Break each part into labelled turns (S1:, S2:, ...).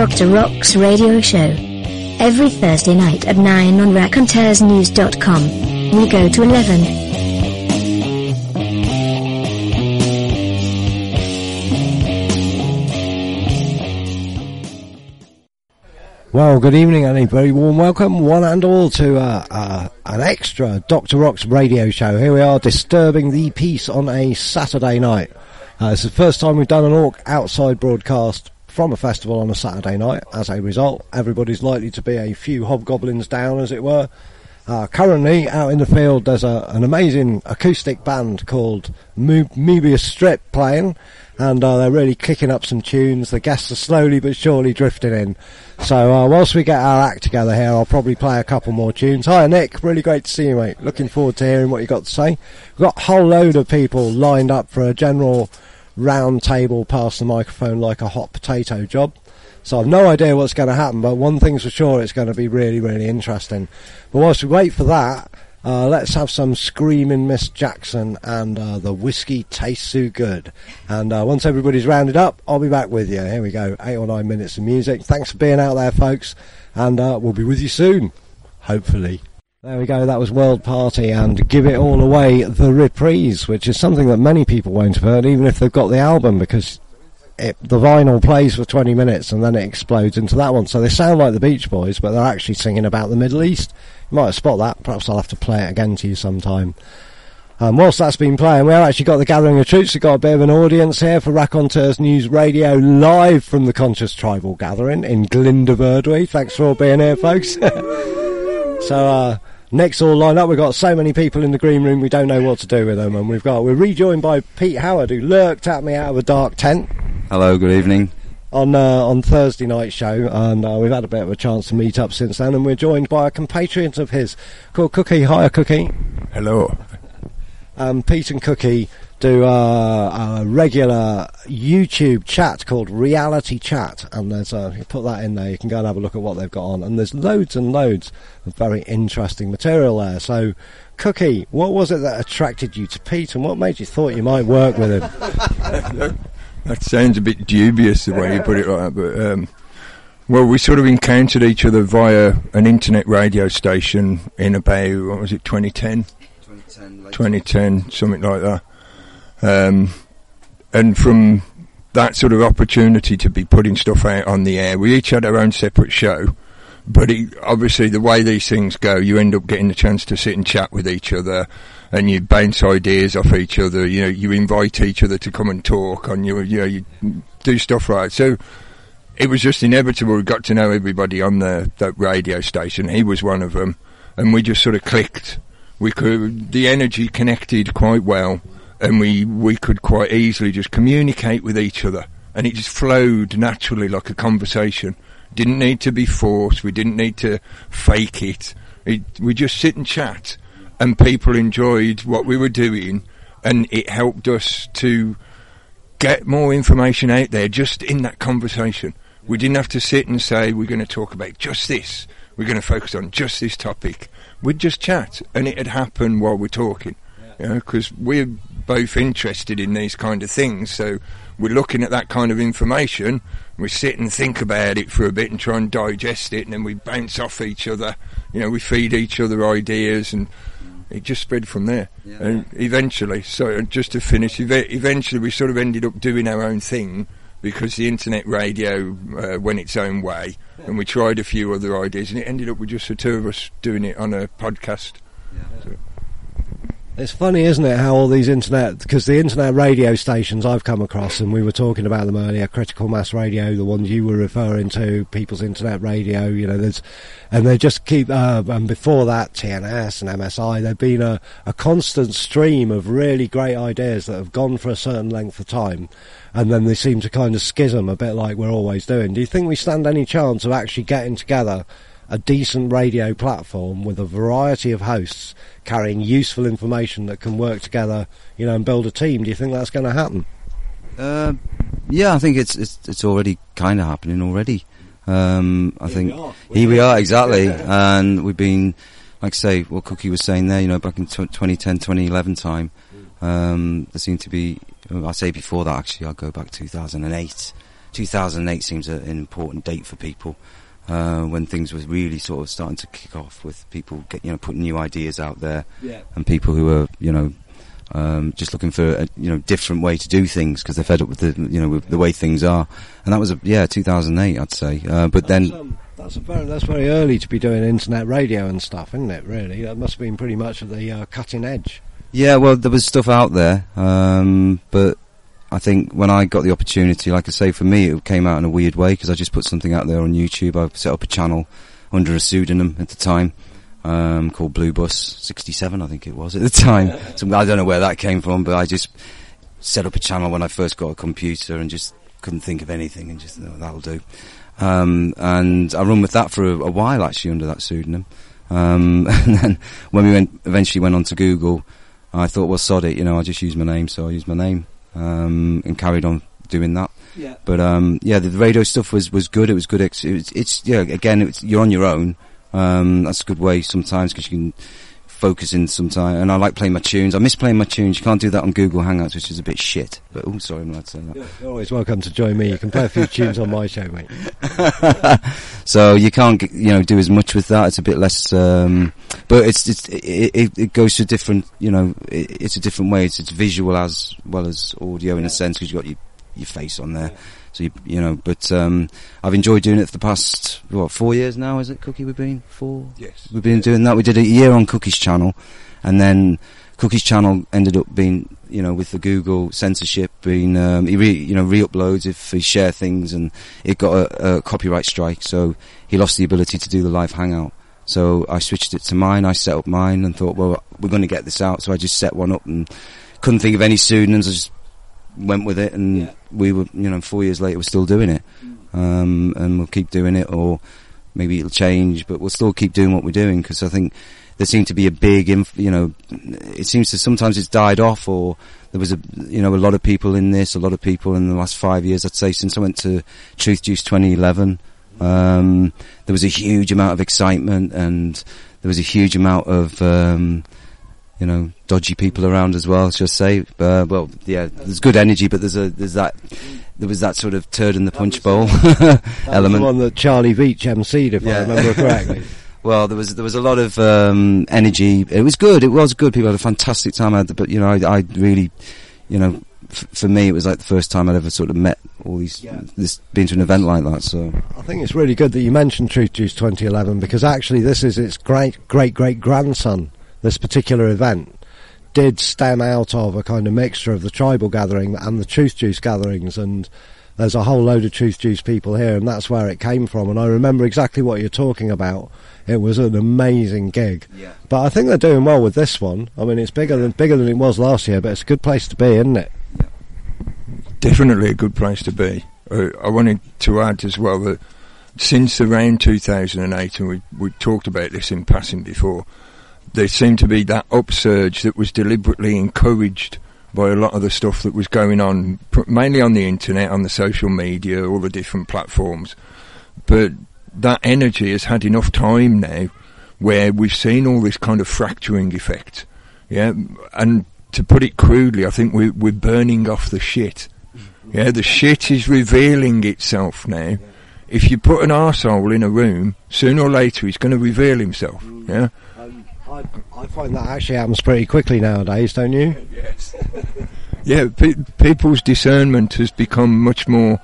S1: Dr. Rock's radio show. Every Thursday night at 9 on raconteursnews.com. We go to 11.
S2: Well, good evening and a very warm welcome, one and all, to an extra Dr. Rock's radio show. Here we are, disturbing the peace on a Saturday night. It's the first time we've done an outside broadcast from a festival on a Saturday night. As a result, everybody's likely to be a few hobgoblins down, as it were. Currently, out in the field, there's an amazing acoustic band called Mobius Strip playing, and they're really kicking up some tunes. The guests are slowly but surely drifting in. So whilst we get our act together here, I'll probably play a couple more tunes. Hi Nick, really great to see you, mate. Looking forward to hearing what you got to say. We've got a whole load of people lined up for a general round table, pass the microphone like a hot potato job. So I've no idea what's going to happen, but one thing's for sure, it's going to be really, really interesting. But whilst we wait for that, let's have some Screaming Miss Jackson and The Whiskey Tastes So Good. And once everybody's rounded up, I'll be back with you. Here we go, 8 or 9 minutes of music. Thanks for being out there, folks, and we'll be with you soon, hopefully. There we go, that was World Party and Give It All Away, The Reprise, which is something that many people won't have heard, even if they've got the album, because the vinyl plays for 20 minutes and then it explodes into that one. So they sound like the Beach Boys, but they're actually singing about the Middle East. You might have spotted that. Perhaps I'll have to play it again to you sometime. Whilst that's been playing, we've actually got the Gathering of Troops. We've got a bit of an audience here for Raconteurs News Radio, live from the Conscious Tribal Gathering in Glyndebourdwy. Thanks for all being here, folks. So next all lined up, we've got so many people in the green room we don't know what to do with them, and we're rejoined by Pete Howard, who lurked at me out of a dark tent.
S3: Hello, good evening.
S2: On Thursday night show, and we've had a bit of a chance to meet up since then, and we're joined by a compatriot of his called Cookie. Hiya, Cookie.
S4: Hello.
S2: Pete and Cookie do a regular YouTube chat called Reality Chat, and there's you put that in there, you can go and have a look at what they've got on, and there's loads and loads of very interesting material there. So Cookie, what was it that attracted you to Pete, and what made you thought you might work with him?
S4: That sounds a bit dubious the way you put it like that, but well, we sort of encountered each other via an internet radio station in about, what was it, 2010? 2010, something like that. And from that sort of opportunity to be putting stuff out on the air, we each had our own separate show, but obviously the way these things go, you end up getting the chance to sit and chat with each other, and you bounce ideas off each other. You know, you invite each other to come and talk, and you do stuff right. So it was just inevitable. We got to know everybody on that radio station. He was one of them, and we just sort of clicked. The energy connected quite well, and we could quite easily just communicate with each other, and it just flowed naturally like a conversation. Didn't need to be forced. We didn't need to fake it. We just sit and chat. And people enjoyed what we were doing, and it helped us to get more information out there just in that conversation. We didn't have to sit and say, we're going to talk about just this, we're going to focus on just this topic. We'd just chat, and it'd happen while we're talking, because we're both interested in these kind of things, so we're looking at that kind of information, we sit and think about it for a bit and try and digest it, and then we bounce off each other, we feed each other ideas, and it just spread from there. Yeah. And eventually, so just to finish, eventually we sort of ended up doing our own thing, because the internet radio went its own way, and we tried a few other ideas, and it ended up with just the two of us doing it on a podcast. Yeah. So.
S2: It's funny, isn't it, how all these because the internet radio stations I've come across, and we were talking about them earlier, Critical Mass Radio, the ones you were referring to, People's Internet Radio, and they just keep, and before that, TNS and MSI, they've been a constant stream of really great ideas that have gone for a certain length of time, and then they seem to kind of schism a bit like we're always doing. Do you think we stand any chance of actually getting together a decent radio platform with a variety of hosts carrying useful information that can work together, and build a team? Do you think that's going to happen?
S3: Yeah, I think it's already kind of happening already. I think here we are exactly, and we've been, like I say, what Cookie was saying there. Back in 2010, 2011 time, there seemed to be. I say before that, actually, I'll go back 2008, 2008 seems an important date for people, when things were really sort of starting to kick off with people putting new ideas out there, and people who are just looking for a different way to do things because they're fed up with with the way things are. And that was 2008, I'd say. But then
S2: that's very early to be doing internet radio and stuff, isn't it? Really, that must have been pretty much at the cutting edge.
S3: Yeah, well, there was stuff out there, but I think when I got the opportunity, like I say, for me it came out in a weird way because I just put something out there on YouTube. I set up a channel under a pseudonym at the time, called Blue Bus 67, I think it was at the time. So I don't know where that came from, but I just set up a channel when I first got a computer and just couldn't think of anything and just that'll do. And I run with that for a while actually under that pseudonym. And then when we eventually went on to Google, I thought, well, sod it, I'll just use my name, so I used my name. And carried on doing that. Yeah. But the radio stuff was good. It was good. You're on your own. That's a good way sometimes because you can focus in sometimes. And I like playing my tunes. I miss playing my tunes. You can't do that on Google Hangouts, which is a bit shit. But sorry, I'm allowed to say that.
S2: You're always welcome to join me. You can play a few tunes on my show, mate.
S3: So you can't do as much with that. It's a bit less. But it goes to different. It's a different way. It's visual as well as audio in a sense because you've got your face on there. So but I've enjoyed doing it for the past 4 years now. Is it, Cookie? We've been 4.
S4: Yes,
S3: we've been doing that. We did a year on Cookie's channel, and then Cookie's channel ended up being with the Google censorship being he re-uploads if he share things, and it got a copyright strike, so he lost the ability to do the live hangout. So I switched it to mine. I set up mine and thought, well, we're going to get this out. So I just set one up and couldn't think of any pseudonyms. I just went with it, and we were, 4 years later, we're still doing it. And we'll keep doing it, or maybe it'll change, but we'll still keep doing what we're doing because I think there seemed to be a big, it seems to sometimes it's died off, or there was a lot of people in this, a lot of people in the last 5 years, I'd say, since I went to Truth Juice 2011. There was a huge amount of excitement, and there was a huge amount of, dodgy people around as well, shall I say. There's good energy, but there was that sort of turd in the punch bowl element.
S2: The one that Charlie Veach MC'd, if I remember correctly.
S3: Well, there was a lot of energy. It was good. People had a fantastic time. But I really, for me, it was like the first time I'd ever sort of met all these, been to an event like that. So
S2: I think it's really good that you mentioned Truth Juice 2011 because actually this is its great grandson. This particular event did stem out of a kind of mixture of the tribal gathering and the Truth Juice gatherings, and there's a whole load of Truth Juice people here, and that's where it came from. And I remember exactly what you're talking about. It was an amazing gig. Yeah. But I think they're doing well with this one. I mean, it's bigger than it was last year, but it's a good place to be, isn't it?
S4: Yeah. Definitely a good place to be. I wanted to add as well that since around 2008, and we talked about this in passing before, there seemed to be that upsurge that was deliberately encouraged by a lot of the stuff that was going on, mainly on the internet, on the social media, all the different platforms. But that energy has had enough time now where we've seen all this kind of fracturing effect. Yeah, and to put it crudely, I think we're burning off the shit. Yeah, the shit is revealing itself now. If you put an arsehole in a room, sooner or later he's going to reveal himself. Yeah.
S2: I find that actually happens pretty quickly nowadays, don't you?
S4: Yes. Yeah, people's discernment has become much more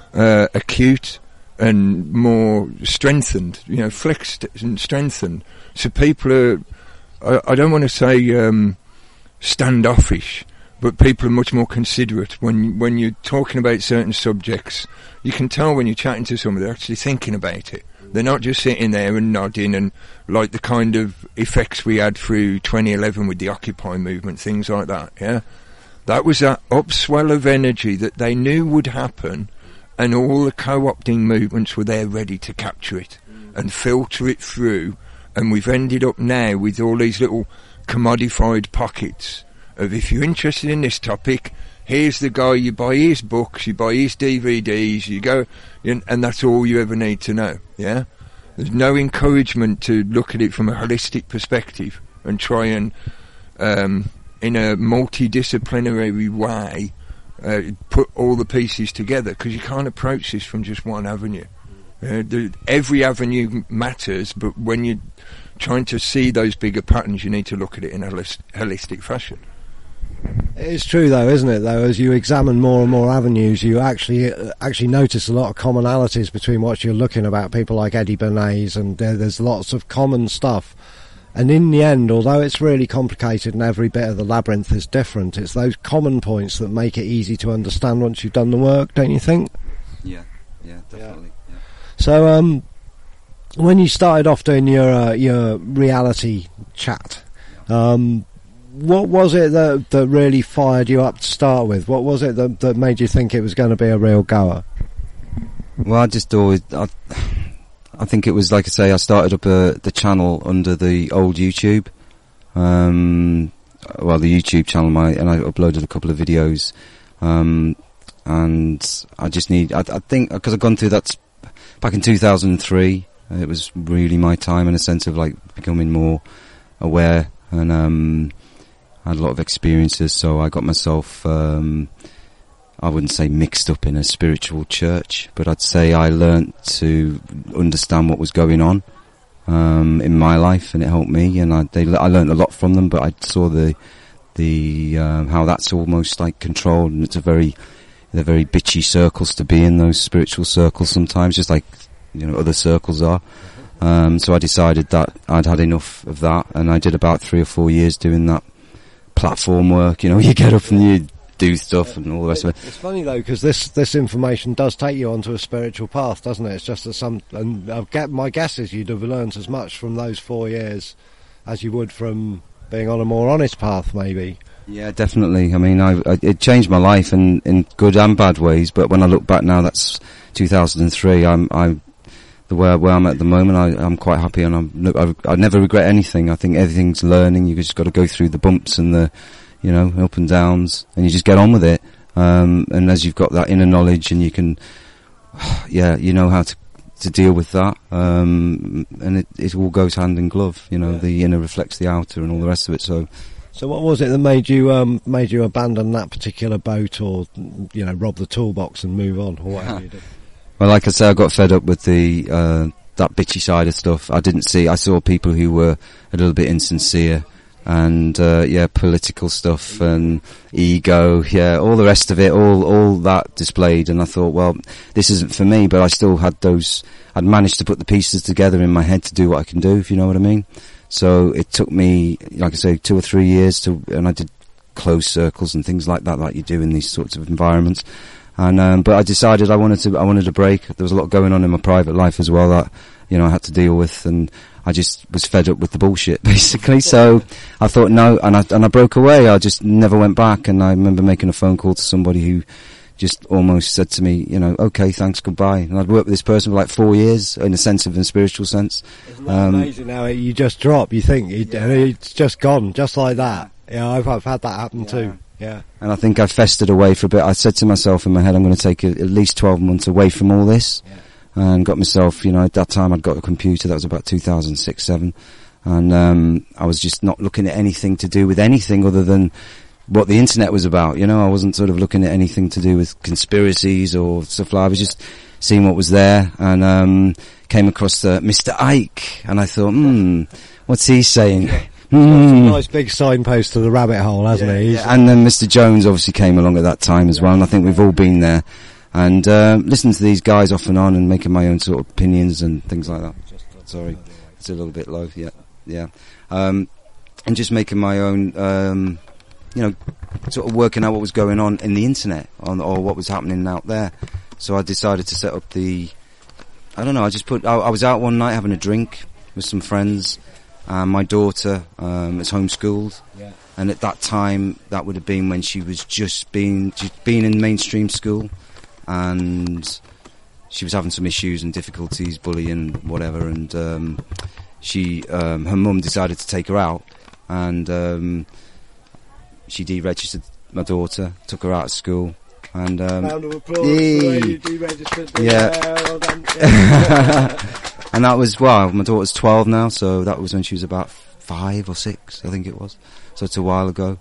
S4: acute and more strengthened, flexed and strengthened. So people are, I don't want to say standoffish, but people are much more considerate. When you're talking about certain subjects, you can tell when you're chatting to somebody, they're actually thinking about it. They're not just sitting there and nodding, and like the kind of effects we had through 2011 with the Occupy movement, things like that, yeah? That was that upswell of energy that they knew would happen, and all the co-opting movements were there ready to capture it and filter it through, and we've ended up now with all these little commodified pockets of, if you're interested in this topic, here's the guy, you buy his books, you buy his DVDs, you go, and that's all you ever need to know, yeah? There's no encouragement to look at it from a holistic perspective and try and, in a multidisciplinary way, put all the pieces together, because you can't approach this from just one avenue. Every avenue matters, but when you're trying to see those bigger patterns, you need to look at it in a holistic fashion.
S2: It's true, though, isn't it? Though, as you examine more and more avenues, you actually notice a lot of commonalities between what you're looking about. People like Eddie Bernays, and there's lots of common stuff. And in the end, although it's really complicated and every bit of the labyrinth is different, it's those common points that make it easy to understand once you've done the work, don't you think?
S3: Yeah, definitely. Yeah.
S2: So, when you started off doing your reality chat, what was it that really fired you up to start with? What was it that made you think it was going to be a real goer?
S3: Well, I think it was, like I say, I started up the channel under the old YouTube. The YouTube channel, and I uploaded a couple of videos. And I just I think, because I've gone through that back in 2003, it was really my time in a sense of like becoming more aware, and I had a lot of experiences, so I got myself, I wouldn't say mixed up in a spiritual church, but I'd say I learnt to understand what was going on in my life, and it helped me, and I learnt a lot from them. But I saw the how that's almost like controlled, and they're very bitchy circles to be in, those spiritual circles sometimes, just like other circles are. So I decided that I'd had enough of that, and I did about 3 or 4 years doing that platform work. You get up and you do stuff and all the rest of it.
S2: It's funny though, because this information does take you onto a spiritual path, doesn't it? It's just that and my guess is you'd have learned as much from those 4 years as you would from being on a more honest path, maybe.
S3: Yeah, definitely. I mean, it changed my life in good and bad ways. But when I look back now, that's 2003. The way I'm at the moment, I'm quite happy, and I never regret anything. I think everything's learning. You just got to go through the bumps and the up and downs, and you just get on with it. And as you've got that inner knowledge, and you can, you know how to deal with that. And it all goes hand in glove. The inner reflects the outer, and all the rest of it. So
S2: what was it that made you abandon that particular boat, or rob the toolbox and move on, or whatever you did?
S3: Well, like I say, I got fed up with that bitchy side of stuff. I saw people who were a little bit insincere, and political stuff and ego, all the rest of it, all that displayed. And I thought, well, this isn't for me. But I still had I'd managed to put the pieces together in my head to do what I can do, if you know what I mean. So it took me, like I say, 2 or 3 years and I did closed circles and things like that, like you do in these sorts of environments. And but I decided I wanted a break. There was a lot going on in my private life as well that I had to deal with, and I just was fed up with the bullshit, basically. So I thought no, and I broke away. I just never went back. And I remember making a phone call to somebody who just almost said to me, okay, thanks, goodbye. And I'd worked with this person for like 4 years, in a spiritual sense.
S2: Isn't that amazing how you just drop? You think it's just gone, just like that. Yeah, I've had that happen too. Yeah.
S3: And I think I festered away for a bit. I said to myself in my head, I'm going to take at least 12 months away from all this. Yeah. And got myself, at that time I'd got a computer. That was about 2006-07. And I was just not looking at anything to do with anything other than what the internet was about. I wasn't sort of looking at anything to do with conspiracies or stuff like that. I was just seeing what was there, and came across Mr. Ike, and I thought, what's he saying?
S2: Yeah. Got a nice big signpost to the rabbit hole, hasn't he?
S3: Yeah. And then Mr. Jones obviously came along at that time as well, and I think we've all been there. And listening to these guys off and on, and making my own sort of opinions and things like that. Sorry, it's a little bit low. Yeah. And just making my own, sort of working out what was going on in the internet, or what was happening out there. So I decided to set up I was out one night having a drink with some friends. My daughter is homeschooled, and at that time, that would have been when she was just been in mainstream school, and she was having some issues and difficulties, bullying, whatever, and her mum decided to take her out, and she deregistered my daughter, took her out of school, and
S2: round of applause for you deregistered.
S3: Well done. And that was, my daughter's 12 now, so that was when she was about 5 or 6, I think it was. So it's a while ago.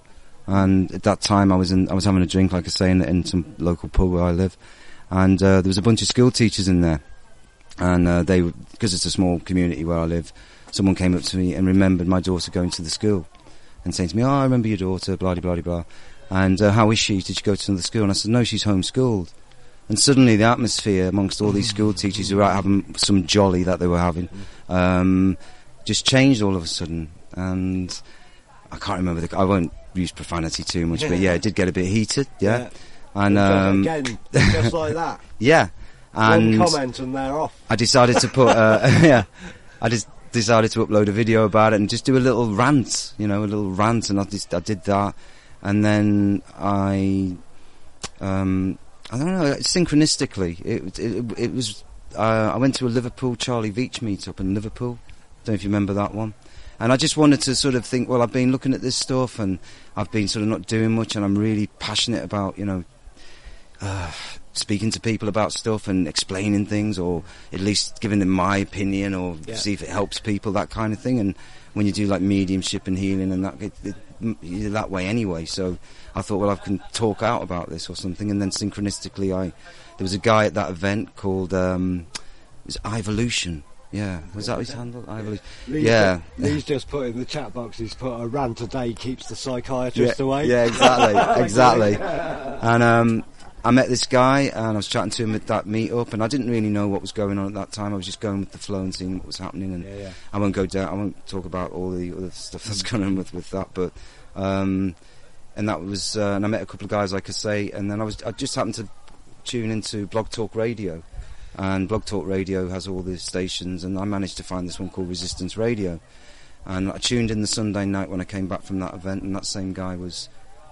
S3: And at that time, I was having a drink, like I say, in some local pub where I live, and there was a bunch of school teachers in there, and because it's a small community where I live, someone came up to me and remembered my daughter going to the school, and saying to me, "Oh, I remember your daughter, blah blah blah blah, and how is she? Did she go to the school?" And I said, "No, she's homeschooled." And suddenly, the atmosphere amongst all these school teachers who were out having some jolly that they were having, just changed all of a sudden, and I can't remember I won't use profanity too much, but yeah, it did get a bit heated, yeah. And
S2: again, just like that.
S3: Yeah. And
S2: one comment and they're off.
S3: I decided to put, I just decided to upload a video about it and just do a little rant, and I did that, and then I don't know, synchronistically, it was, I went to a Liverpool Charlie Veitch meetup in Liverpool. Don't know if you remember that one. And I just wanted to sort of think, well, I've been looking at this stuff and I've been sort of not doing much, and I'm really passionate about, speaking to people about stuff and explaining things, or at least giving them my opinion, or see if it helps people, that kind of thing. And when you do like mediumship and healing and that, you're that way anyway. So I thought, well, I can talk out about this or something. And then synchronistically, there was a guy at that event called, it was Evolution. Yeah, was that his handle?
S2: He's just put in the chat box, he's put a rant a day keeps the psychiatrist away.
S3: Yeah, exactly. And I met this guy, and I was chatting to him at that meet-up, and I didn't really know what was going on at that time. I was just going with the flow and seeing what was happening, and I won't talk about all the other stuff that's going on with that, but and that was and I met a couple of guys, like I say, and then I just happened to tune into Blog Talk Radio. And Blog Talk Radio has all the stations, and I managed to find this one called Resistance Radio. And I tuned in the Sunday night when I came back from that event, and that same guy was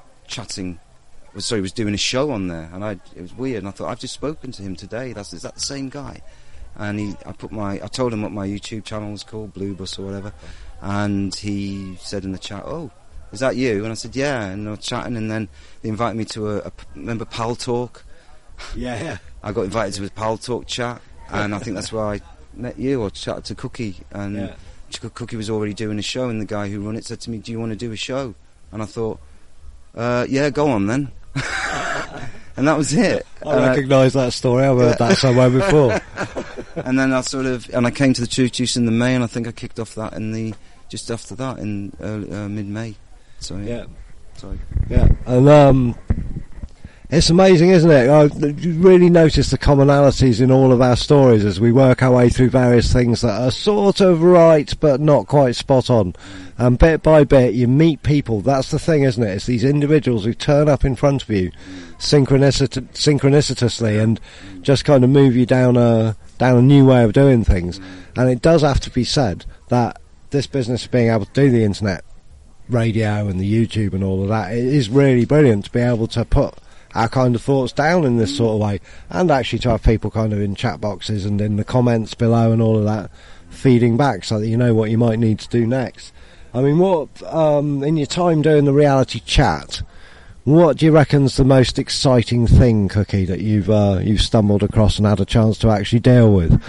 S3: was doing a show on there, and it was weird, and I thought, I've just spoken to him today, is that the same guy? And I told him what my YouTube channel was called, Blue Bus or whatever, and he said in the chat, "Oh, is that you?" And I said, "Yeah," and I was chatting, and then they invited me to remember Pal Talk?
S2: Yeah.
S3: I got invited to a Pal Talk chat, and I think that's where I met you, or chatted to Cookie, and Cookie was already doing a show, and the guy who run it said to me, "Do you want to do a show?" And I thought, yeah, go on then. And that was it.
S2: I recognise that story, I've heard that somewhere before.
S3: And then I came to the Truth Juice in the May, and I think I kicked off that just after that in mid-May. So yeah. Sorry.
S2: Yeah, and it's amazing, isn't it? You really notice the commonalities in all of our stories as we work our way through various things that are sort of right but not quite spot on. And bit by bit you meet people. That's the thing, isn't it? It's these individuals who turn up in front of you synchronicitously and just kind of move you down a new way of doing things. And it does have to be said that this business of being able to do the internet radio and the YouTube and all of that, it is really brilliant to be able to put our kind of thoughts down in this sort of way, and actually to have people kind of in chat boxes and in the comments below and all of that feeding back, so that you know what you might need to do next. I mean, what in your time doing the reality chat, what do you reckon's the most exciting thing, Cookie, that you've stumbled across and had a chance to actually deal with?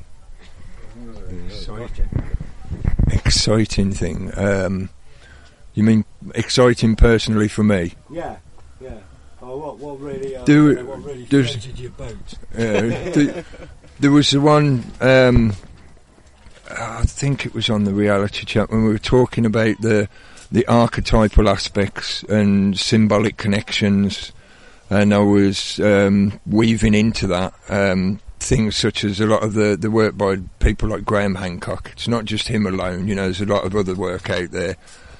S4: Exciting thing. You mean exciting personally for me?
S2: Yeah. What really
S4: floated your boat? There was the one, I think it was on the reality chat when we were talking about the archetypal aspects and symbolic connections, and I was weaving into that things such as a lot of the work by people like Graham Hancock. It's not just him alone, there's a lot of other work out there.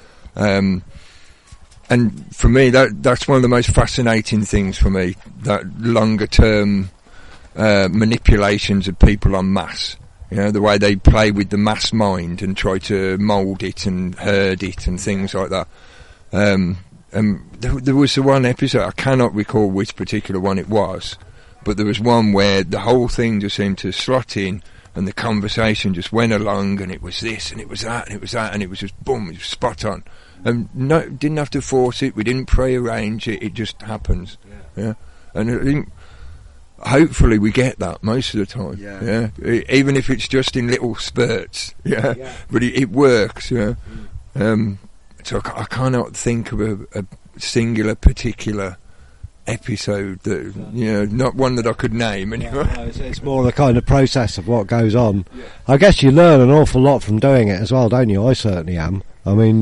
S4: And for me, that's one of the most fascinating things for me, that longer term manipulations of people en masse. The way they play with the mass mind and try to mould it and herd it and things like that. And there was the one episode, I cannot recall which particular one it was, but there was one where the whole thing just seemed to slot in, and the conversation just went along, and it was this, and it was that, and it was that, and it was just boom, it was spot on. And no, didn't have to force it. We didn't pre-arrange it. It just happens. Yeah. And I think hopefully we get that most of the time. Yeah. Even if it's just in little spurts. Yeah. But it works. Yeah. So I cannot think of singular, particular episode that, you know, not one that I could name anyway.
S2: No, it's more the kind of process of what goes on. I guess you learn an awful lot from doing it as well, don't you? I certainly am. I mean,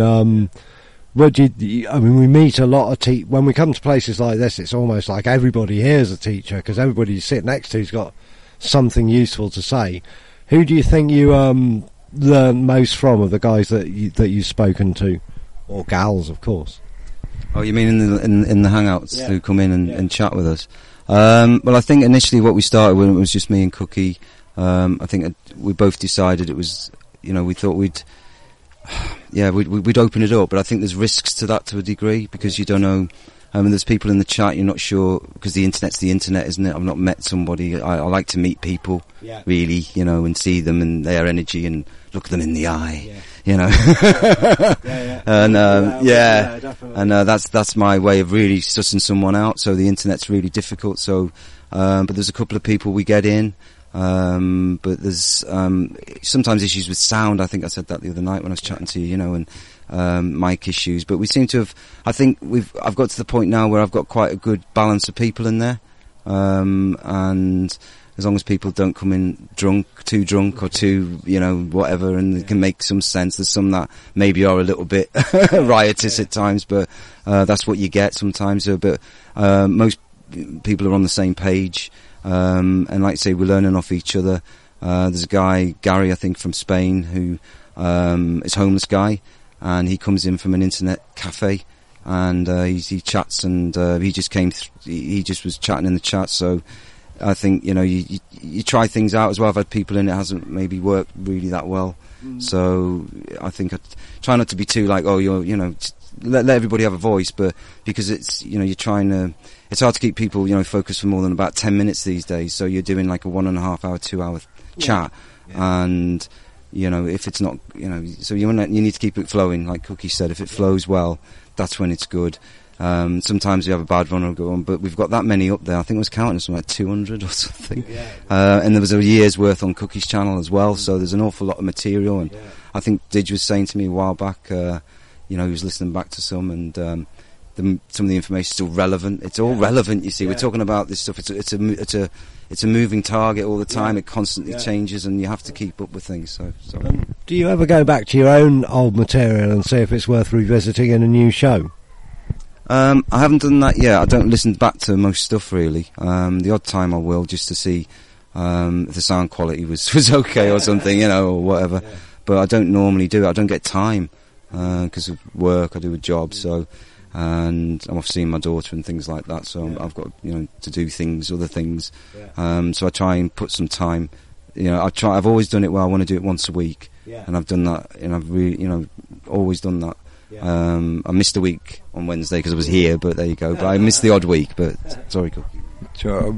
S2: we meet a lot of when we come to places like this, it's almost like everybody here is a teacher, because everybody you sit next to's got something useful to say. Who do you think you learn most from, of the guys that you've spoken to, or gals, of course?
S3: Oh, you mean in the hangouts who come in and chat with us? Well, I think initially what we started with, it was just me and Cookie. I think we both decided it was, you know, we thought we'd open it up, but I think there's risks to that to a degree, because you don't know. There's people in the chat, you're not sure, because the internet's the internet, isn't it? I've not met somebody. I like to meet people, really, you know, and see them and their energy and look them in the eye, you know. And that's my way of really sussing someone out. So the internet's really difficult. So, but there's a couple of people we get in. But there's sometimes issues with sound. I think I said that the other night when I was chatting to you, you know, and mic issues. But we seem to have. I think I've got to the point now where I've got quite a good balance of people in there, and as long as people don't come in too drunk or too, you know, whatever, and they can make some sense. There's some that maybe are a little bit riotous at times, but that's what you get sometimes. But most people are on the same page. And like I say, we're learning off each other. There's a guy, Gary, I think, from Spain, who is a homeless guy, and he comes in from an internet cafe, and he chats, and he just he just was chatting in the chat. So I think, you know, you try things out as well. I've had people in, it hasn't maybe worked really that well. So I think I try not to be too like, oh, you know, let everybody have a voice, but because it's, you know, you're trying to, it's hard to keep people, you know, focused for more than about 10 minutes these days. So you're doing like a 1.5 hour, 2 hour chat. And, you know, if it's not, you know, so you need to keep it flowing. Like Cookie said, if it flows well, that's when it's good. Sometimes you have a bad one or go on, but we've got that many up there. I think it was counting something like 200 or something. And there was a year's worth on Cookie's channel as well. So there's an awful lot of material. And I think Didge was saying to me a while back, you know, he was listening back to some, and some of the information is still relevant. It's all relevant, you see. We're talking about this stuff. It's a moving target all the time. It constantly changes, and you have to keep up with things. So.
S2: Do you ever go back to your own old material and see if it's worth revisiting in a new show?
S3: I haven't done that yet. I don't listen back to most stuff really. The odd time I will, just to see if the sound quality was okay or something, you know, or whatever. But I don't normally do it. I don't get time because of work. I do a job, so. And I'm off seeing my daughter and things like that, so I've got, you know, to do other things. So I try and put some time. You know, I've always done it where I want to do it once a week, and I've done that, and I've really, you know, always done that. I missed a week on Wednesday because I was here, but there you go. But I missed the odd week. But sorry, Cookie.
S4: So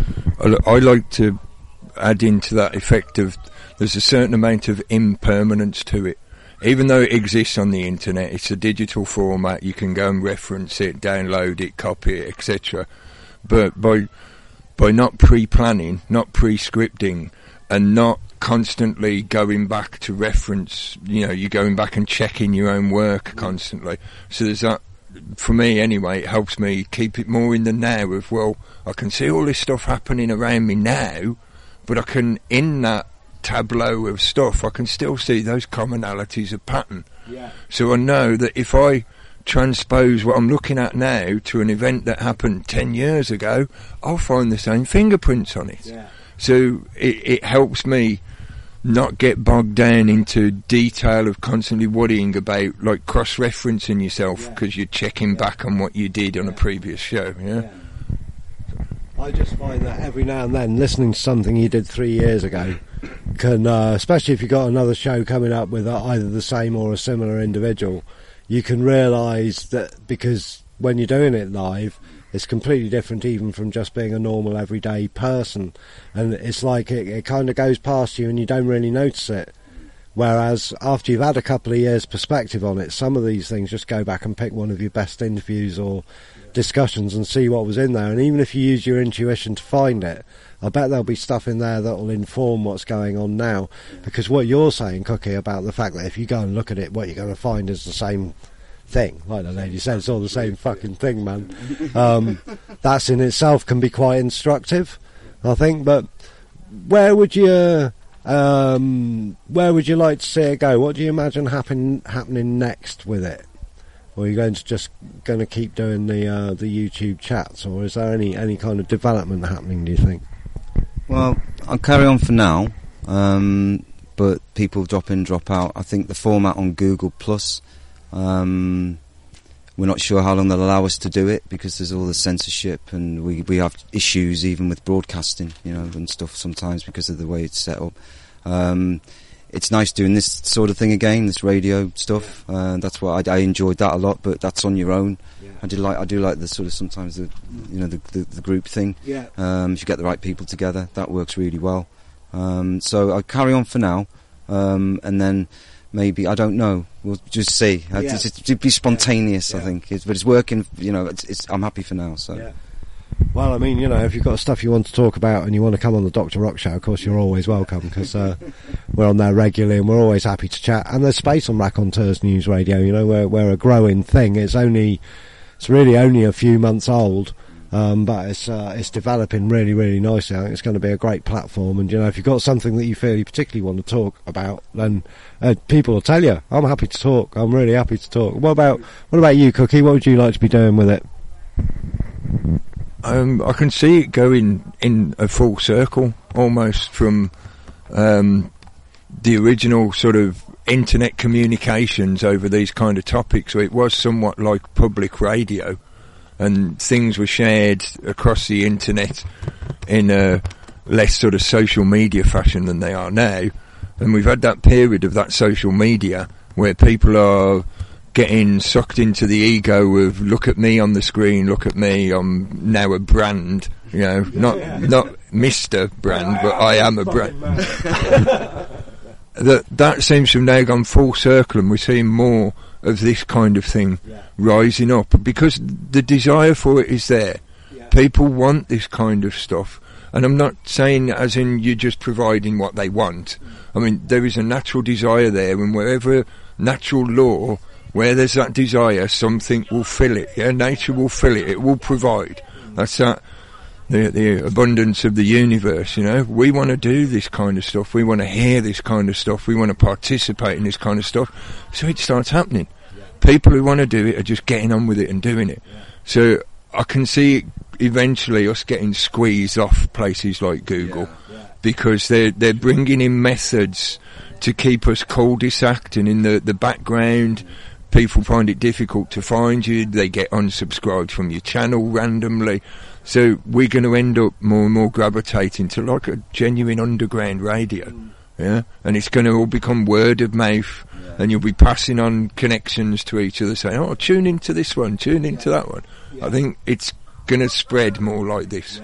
S4: I like to add into that effect of there's a certain amount of impermanence to it. Even though it exists on the internet, it's a digital format. You can go and reference it, download it, copy it, etc. But by not pre-planning, not pre-scripting, and not constantly going back to reference, you know, you're going back and checking your own work constantly. So there's that. For me, anyway, it helps me keep it more in the now. Of, well, I can see all this stuff happening around me now, but I can, in that tableau of stuff, I can still see those commonalities of pattern. So I know that if I transpose what I'm looking at now to an event that happened 10 years ago, I'll find the same fingerprints on it. So it helps me not get bogged down into detail of constantly worrying about, like, cross-referencing yourself because you're checking back on what you did on a previous show.
S2: I just find that every now and then, listening to something you did 3 years ago can, especially if you've got another show coming up with either the same or a similar individual, you can realise that, because when you're doing it live, it's completely different even from just being a normal everyday person, and it's like it kind of goes past you and you don't really notice it. Whereas after you've had a couple of years perspective on it, some of these things, just go back and pick one of your best interviews or discussions and see what was in there, and even if you use your intuition to find it, I bet there'll be stuff in there that will inform what's going on now. Because what you're saying, Cookie, about the fact that if you go and look at it, what you're going to find is the thing. Like the lady said, it's all the same fucking thing, man. That's in itself can be quite instructive, I think. But where would you like to see it go? What do you imagine happening next with it? Or are you going to keep doing the YouTube chats, or is there any kind of development happening, do you think?
S3: Well, I'll carry on for now, but people drop in, drop out. I think the format on Google Plus, we're not sure how long they'll allow us to do it, because there's all the censorship, and we have issues even with broadcasting, and stuff sometimes because of the way it's set up. It's nice doing this sort of thing again, this radio stuff. That's why I enjoyed that a lot. But that's on your own. Yeah. I do like the sort of sometimes the group thing. Yeah. If you get the right people together, that works really well. So I'll carry on for now, and then maybe, I don't know. We'll just see. To be spontaneous, I think. But it's working. I'm happy for now. So. Yeah.
S2: Well, I mean, if you've got stuff you want to talk about and you want to come on the Dr. Rock Show, of course you're always welcome, because we're on there regularly and we're always happy to chat. And there's space on Raconteurs News Radio. We're a growing thing. It's really only a few months old, but it's developing really, really nicely. I think it's going to be a great platform. And if you've got something that you feel you particularly want to talk about, then people will tell you. I'm happy to talk. I'm really happy to talk. What about you, Cookie? What would you like to be doing with it?
S4: I can see it going in a full circle, almost from the original sort of internet communications over these kind of topics. So it was somewhat like public radio, and things were shared across the internet in a less sort of social media fashion than they are now. And we've had that period of that social media where people are getting sucked into the ego of, look at me on the screen, look at me, I'm now a brand, not Mr. Brand, but I am a brand. That seems to have now gone full circle, and we're seeing more of this kind of thing rising up, because the desire for it is there. People want this kind of stuff, and I'm not saying as in you're just providing what they want. I mean, there is a natural desire there, and wherever natural law, where there's that desire, something will fill it. Yeah, nature will fill it. It will provide. That's that. The abundance of the universe. We want to do this kind of stuff. We want to hear this kind of stuff. We want to participate in this kind of stuff. So it starts happening. People who want to do it are just getting on with it and doing it. So I can see eventually us getting squeezed off places like Google, because they're bringing in methods to keep us cul-de-sacked and in the background. People find it difficult to find you. They get unsubscribed from your channel randomly. So we're going to end up more and more gravitating to like a genuine underground radio. Yeah, and it's going to all become word of mouth, and you'll be passing on connections to each other, saying, "Oh, tune into this one, tune into that one." I think it's going to spread more like this.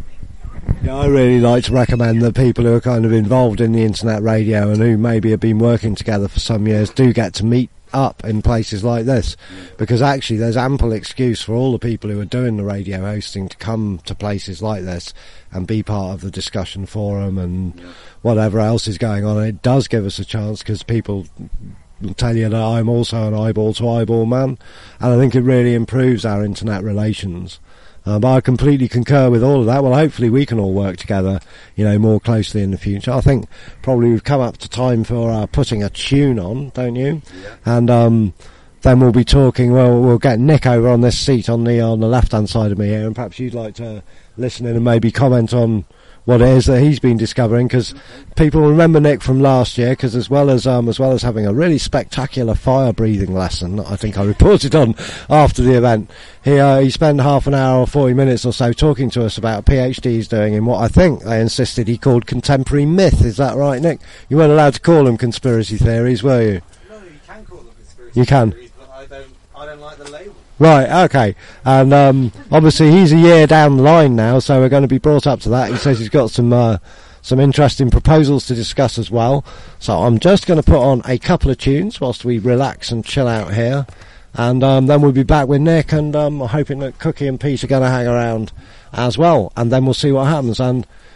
S2: Yeah, I really like to recommend that people who are kind of involved in the internet radio and who maybe have been working together for some years do get to meet up in places like this, because actually there's ample excuse for all the people who are doing the radio hosting to come to places like this and be part of the discussion forum and whatever else is going on. And it does give us a chance, because people will tell you that I'm also an eyeball to eyeball man, and I think it really improves our internet relations. But I completely concur with all of that. Well, hopefully we can all work together, more closely in the future. I think probably we've come up to time for putting a tune on, don't you? Yeah. And then we'll be talking. Well, we'll get Nick over on this seat on the left-hand side of me here, and perhaps you'd like to listen in and maybe comment on what it is that he's been discovering, because people remember Nick from last year, because as well as having a really spectacular fire breathing lesson that I think I reported on after the event, he spent half an hour or 40 minutes or so talking to us about a PhD he's doing in what I think they insisted he called contemporary myth. Is that right, Nick? You weren't allowed to call them conspiracy theories, were you?
S5: No, you can call them conspiracy
S2: theories,
S5: but I don't like the label.
S2: Right, okay. And obviously he's a year down the line now, so we're going to be brought up to that. He says he's got some interesting proposals to discuss as well. So I'm just going to put on a couple of tunes whilst we relax and chill out here. And then we'll be back with Nick, and I'm hoping that Cookie and Pete are going to hang around as well. And then we'll see what happens. And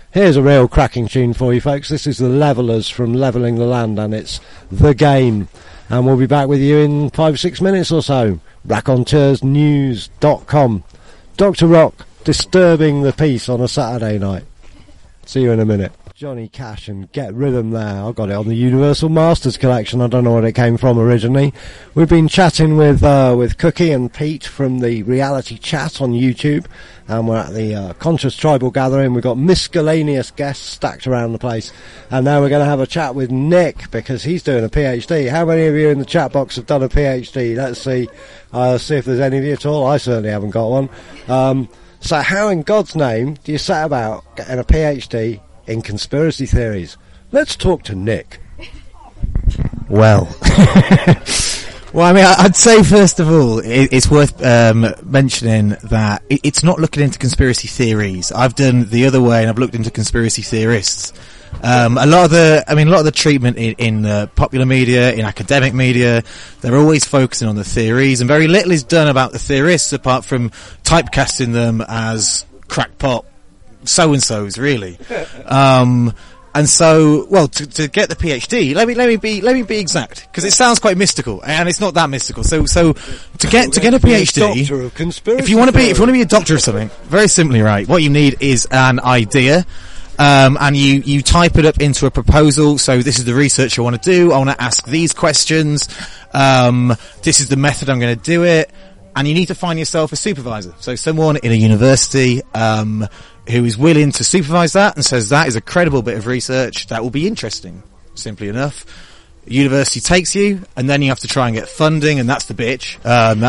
S2: Here's a real cracking tune for you folks. This is the Levellers from Levelling the Land, and it's The Game. And we'll be back with you in 5-6 minutes or so. RaconteursNews.com. Dr. Rock disturbing the peace on a Saturday night. See you in a minute. Johnny Cash and Get Rhythm there. I got it on the Universal Masters collection. I don't know where it came from originally. We've been chatting with Cookie and Pete from the Reality Chat on YouTube, and we're at the Conscious Tribal Gathering. We've got miscellaneous guests stacked around the place, and now we're going to have a chat with Nick because he's doing a PhD. How many of you in the chat box have done a PhD? Let's see if there's any of you at all. I certainly haven't got one. So how in God's name do you set about getting a PhD in conspiracy theories? Let's talk to Nick.
S6: Well, I mean, I'd say first of all, it's worth mentioning that it's not looking into conspiracy theories. I've done the other way, and I've looked into conspiracy theorists. A lot of the treatment in popular media, in academic media, they're always focusing on the theories, and very little is done about the theorists apart from typecasting them as crackpot so-and-sos, really. And so, well, to get the PhD, let me be exact, because it sounds quite mystical, and it's not that mystical. So to get a PhD, if you want to be a doctor of something, very simply, right, what you need is an idea. And you type it up into a proposal. So this is the research I want to do. I want to ask these questions. This is the method I'm going to do it. And you need to find yourself a supervisor. So someone in a university, who is willing to supervise that and says that is a credible bit of research that will be interesting. Simply enough. University takes you, and then you have to try and get funding, and that's the bitch.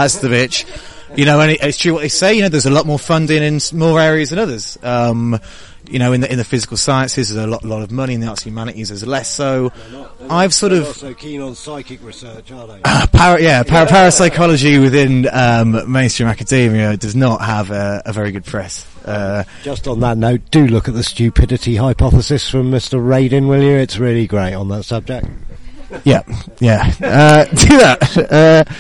S6: You know, and it's true what they say, you know, there's a lot more funding in more areas than others. You know, in the physical sciences, there's a lot of money. In the arts and humanities, there's less so. I've sort of...
S2: They're not so keen on psychic research, are they?
S6: Parapsychology within mainstream academia does not have a very good press.
S2: Just on that note, do look at the stupidity hypothesis from Mr. Radin, will you? It's really great on that subject.
S6: Yeah. Do that.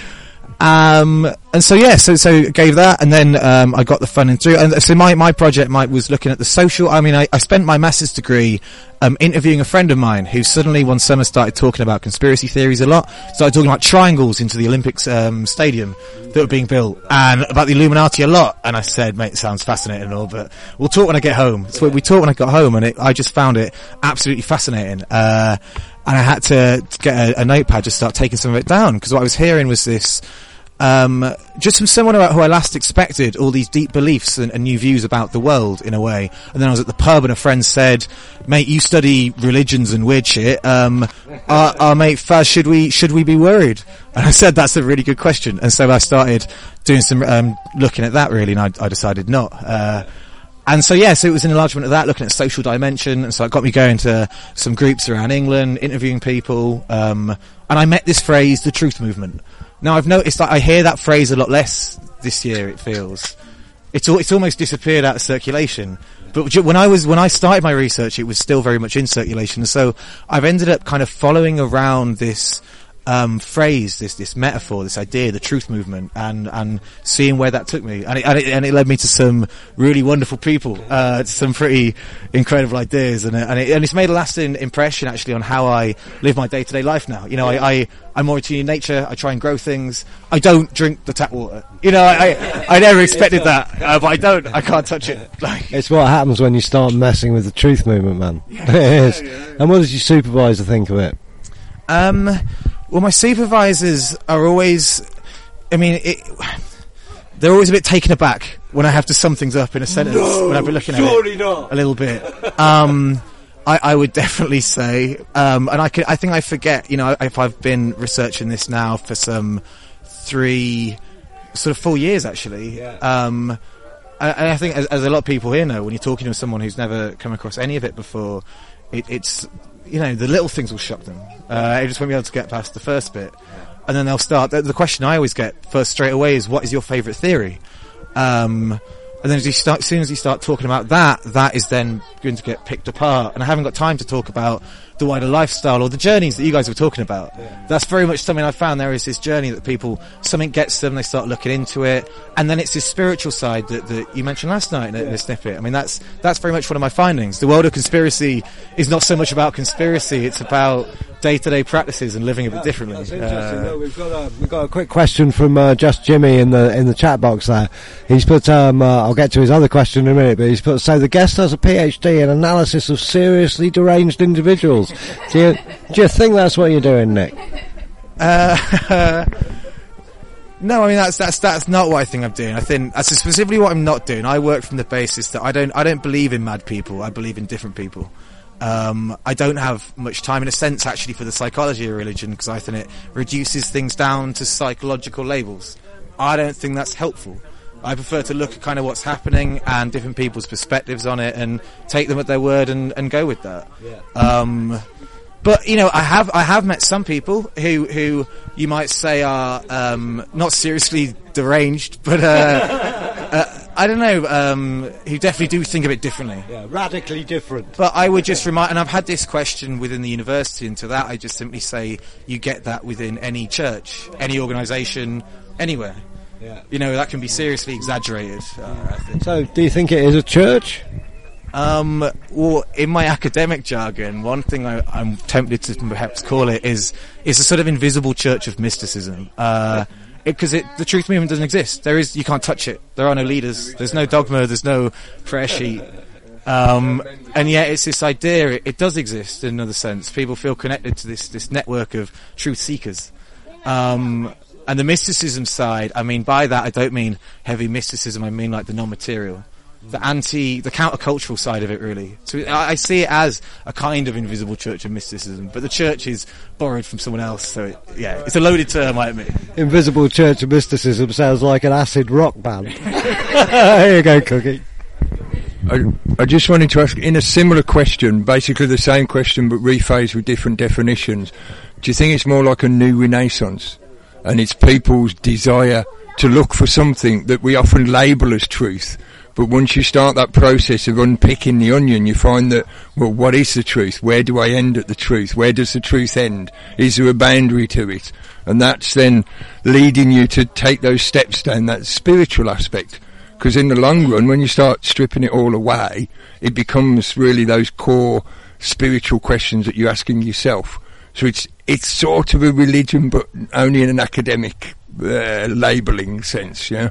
S6: And so gave that, and then I got the funding through. And so my project was looking at the social. I mean, I spent my master's degree interviewing a friend of mine who suddenly one summer started talking about conspiracy theories a lot. Started talking about triangles into the Olympics stadium that were being built, and about the Illuminati a lot. And I said, mate, it sounds fascinating and all, but we'll talk when I get home. So we talked when I got home, and I just found it absolutely fascinating. And I had to get a notepad, just start taking some of it down, because what I was hearing was this. Just from someone who I last expected all these deep beliefs and new views about the world in a way. And then I was at the pub and a friend said, mate, you study religions and weird shit. Our mate Faz, should we be worried? And I said, that's a really good question. And so I started doing some, looking at that really, and I decided not. And so it was an enlargement of that, looking at social dimension. And so it got me going to some groups around England, interviewing people. And I met this phrase, the truth movement. Now I've noticed that I hear that phrase a lot less this year. It feels it's almost disappeared out of circulation. But when I started my research, it was still very much in circulation. So I've ended up kind of following around this phrase, this metaphor, this idea, the truth movement, and seeing where that took me, and it led me to some really wonderful people, some pretty incredible ideas, and it's made a lasting impression actually on how I live my day-to-day life now. You know, I'm more into nature. I try and grow things. I don't drink the tap water. You know, I never expected that, but I can't touch it.
S2: It's what happens when you start messing with the truth movement, man.
S6: Yeah.
S2: It is. And what does your supervisor think of it?
S6: Well, my supervisors are always, they're always a bit taken aback when I have to sum things up in a sentence, when I've been looking at it a little bit. I would definitely say, and I think I forget, you know, if I've been researching this now for some 4 years actually. Yeah. And I think as a lot of people here know, when you're talking to someone who's never come across any of it before, it's, you know, the little things will shock them. They just won't be able to get past the first bit. And then they'll start, the question I always get first straight away is, what is your favourite theory? And then as soon as you start talking about that is then going to get picked apart. And I haven't got time to talk about the wider lifestyle or the journeys that you guys were talking about. That's very much something I found. There is this journey that people, something gets them, they start looking into it, and then it's this spiritual side that you mentioned last night in a snippet. I mean, that's very much one of my findings. The world of conspiracy is not so much about conspiracy, it's about day-to-day practices and living a bit differently.
S2: That's interesting. Look, we've got a quick question from Just Jimmy in the chat box there. He's put, I'll get to his other question in a minute, but he's put, so the guest has a PhD in analysis of seriously deranged individuals. Do you think that's what you're doing, Nick?
S6: No, I mean that's not what I think I'm doing. I think that's specifically what I'm not doing. I work from the basis that I don't believe in mad people. I believe in different people. I don't have much time, in a sense, actually, for the psychology of religion, because I think it reduces things down to psychological labels. I don't think that's helpful. I prefer to look at kind of what's happening and different people's perspectives on it and take them at their word and go with that. Yeah. But, you know, I have met some people who you might say are not seriously deranged, but I don't know, who definitely do think a bit differently.
S2: Yeah, radically different.
S6: But I would just remind, and I've had this question within the university, and to that I just simply say you get that within any church, any organisation, anywhere.
S2: Yeah.
S6: You know, that can be seriously exaggerated, I think.
S2: So, do you think it is a church?
S6: Well, in my academic jargon, one thing I'm tempted to perhaps call it is a sort of invisible church of mysticism. Because the truth movement doesn't exist. You can't touch it. There are no leaders. There's no dogma. There's no prayer sheet. And yet it's this idea, it does exist in another sense. People feel connected to this network of truth seekers. And the mysticism side, I mean, by that I don't mean heavy mysticism, I mean like the non-material. The countercultural side of it, really. So I see it as a kind of invisible church of mysticism, but the church is borrowed from someone else, so it's a loaded term, I admit.
S2: Invisible church of mysticism sounds like an acid rock band. Here you go, Cookie.
S4: I just wanted to ask, in a similar question, basically the same question but rephrased with different definitions, do you think it's more like a new renaissance? And it's people's desire to look for something that we often label as truth. But once you start that process of unpicking the onion, you find that, well, what is the truth? Where do I end at the truth? Where does the truth end? Is there a boundary to it? And that's then leading you to take those steps down that spiritual aspect. Because in the long run, when you start stripping it all away, it becomes really those core spiritual questions that you're asking yourself. So it's sort of a religion, but only in an academic labelling sense, yeah?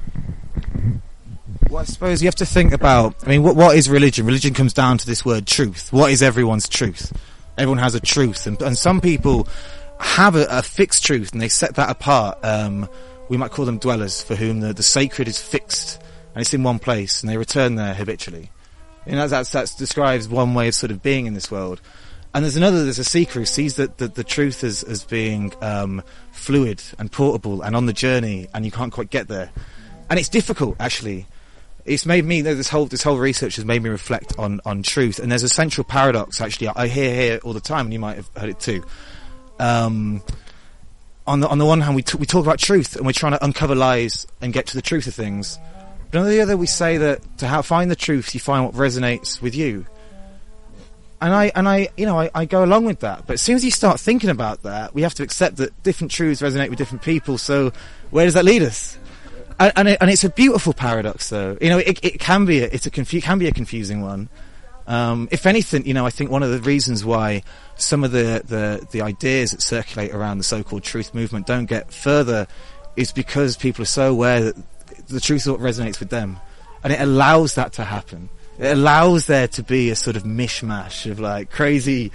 S6: Well, I suppose you have to think about, I mean, what is religion? Religion comes down to this word truth. What is everyone's truth? Everyone has a truth, and some people have a fixed truth, and they set that apart. We might call them dwellers, for whom the sacred is fixed, and it's in one place, and they return there habitually. And that describes one way of sort of being in this world. And there's a seeker who sees that the truth as being fluid and portable and on the journey, and you can't quite get there. And it's difficult, actually. It's made me, this whole research has made me reflect on truth. And there's a central paradox, actually, I hear here all the time, and you might have heard it too. On the one hand, we talk about truth, and we're trying to uncover lies and get to the truth of things. But on the other, we say that to find the truth, you find what resonates with you. And I go along with that. But as soon as you start thinking about that, we have to accept that different truths resonate with different people. So where does that lead us? And it's a beautiful paradox, though. You know, it can be a confusing one. If anything, you know, I think one of the reasons why some of the ideas that circulate around the so-called truth movement don't get further is because people are so aware that the truth is what resonates with them, and it allows that to happen. It allows there to be a sort of mishmash of like crazy,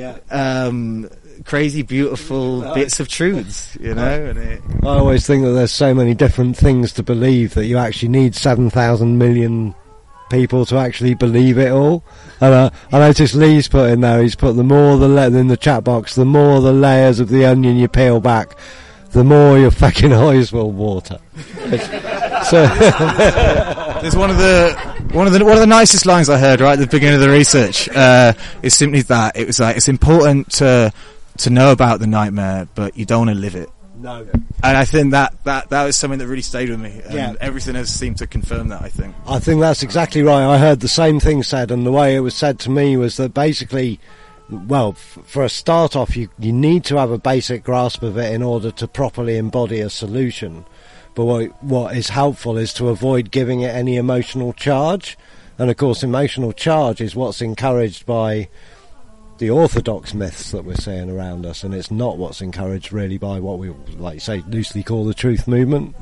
S6: beautiful bits of truths, you know. And
S2: I always think that there's so many different things to believe that you actually need 7,000 million people to actually believe it all. And I noticed Lee's put in there, he's put in the chat box, the more the layers of the onion you peel back, the more your fucking eyes will water. So
S6: there's one of the nicest lines I heard right at the beginning of the research is simply that it was like, it's important to know about the nightmare, but you don't want to live it.
S2: No.
S6: And I think that was something that really stayed with me, and everything has seemed to confirm that. I think
S2: that's exactly right. I heard the same thing said, and the way it was said to me was that basically well, for a start off, you need to have a basic grasp of it in order to properly embody a solution. But what is helpful is to avoid giving it any emotional charge. And of course, emotional charge is what's encouraged by the orthodox myths that we're seeing around us, and it's not what's encouraged really by what we, like you say, loosely call the truth movement.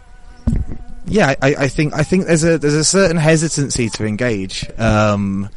S6: Yeah, I think there's a certain hesitancy to engage. I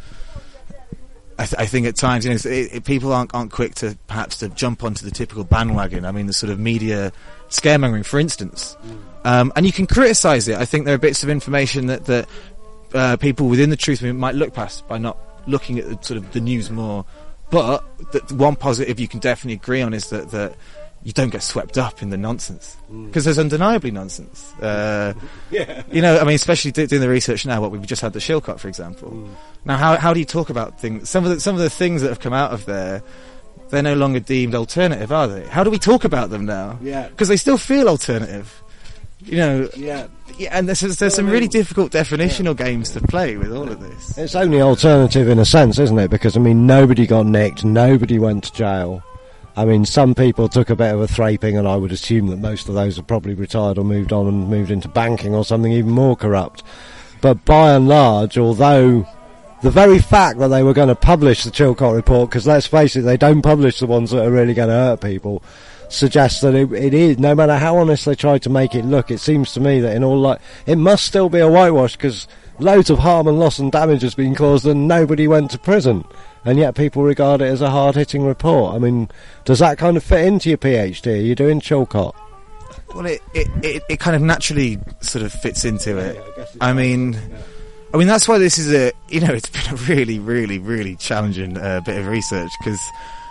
S6: think at times, you know, people aren't quick to perhaps to jump onto the typical bandwagon. I mean, the sort of media scaremongering, for instance, and you can criticise it. I think there are bits of information that people within the truth movement might look past by not looking at sort of the news more. But the one positive you can definitely agree on is that you don't get swept up in the nonsense, because there's undeniably nonsense. You know, I mean, especially doing the research now. What we've just had the Shilcock, for example. Now, how do you talk about things? Some of the things that have come out of there, they're no longer deemed alternative, are they? How do we talk about them now?
S2: Yeah,
S6: because they still feel alternative. You know, yeah, and there's some really difficult definitional games to play with all of this.
S2: It's only alternative in a sense, isn't it? Because I mean, nobody got nicked, nobody went to jail. I mean, some people took a bit of a thraping, and I would assume that most of those have probably retired or moved on and moved into banking or something even more corrupt. But by and large, although the very fact that they were going to publish the Chilcot report, because let's face it, they don't publish the ones that are really going to hurt people, suggests that it is, no matter how honest they try to make it look, it seems to me that in all it must still be a whitewash, because loads of harm and loss and damage has been caused and nobody went to prison, and yet people regard it as a hard-hitting report. I mean, does that kind of fit into your PhD? Are you doing Chilcot?
S6: Well, it kind of naturally sort of fits into it. I mean, that's why this is it's been a really, really, really challenging bit of research, because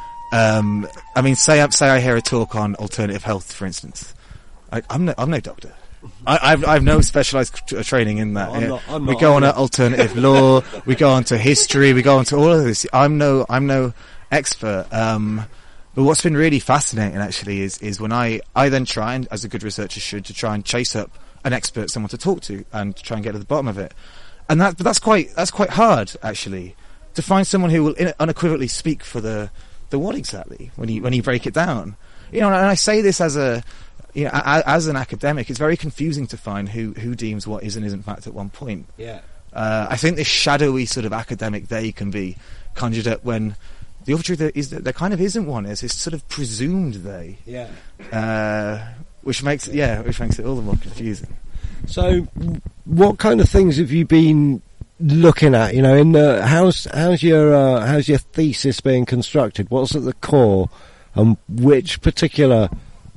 S6: I mean, say I hear a talk on alternative health, for instance. I'm no doctor. I've no specialised training in that. We go on to alternative law. We go on to history. We go on to all of this. I'm no expert. But what's been really fascinating actually is when I then try, and as a good researcher should, to try and chase up an expert, someone to talk to, and to try and get to the bottom of it. And that's quite hard actually, to find someone who will unequivocally speak for the what exactly when you break it down. You know, and I say this as as an academic, it's very confusing to find who deems what is and isn't fact at one point.
S2: Yeah.
S6: I think this shadowy sort of academic they can be conjured up when the other truth is that there kind of isn't one. It's this sort of presumed they. Yeah. Which makes it all the more confusing.
S2: So, what kind of things have you been looking at? You know, in the how's your thesis being constructed? What's at the core, and which particular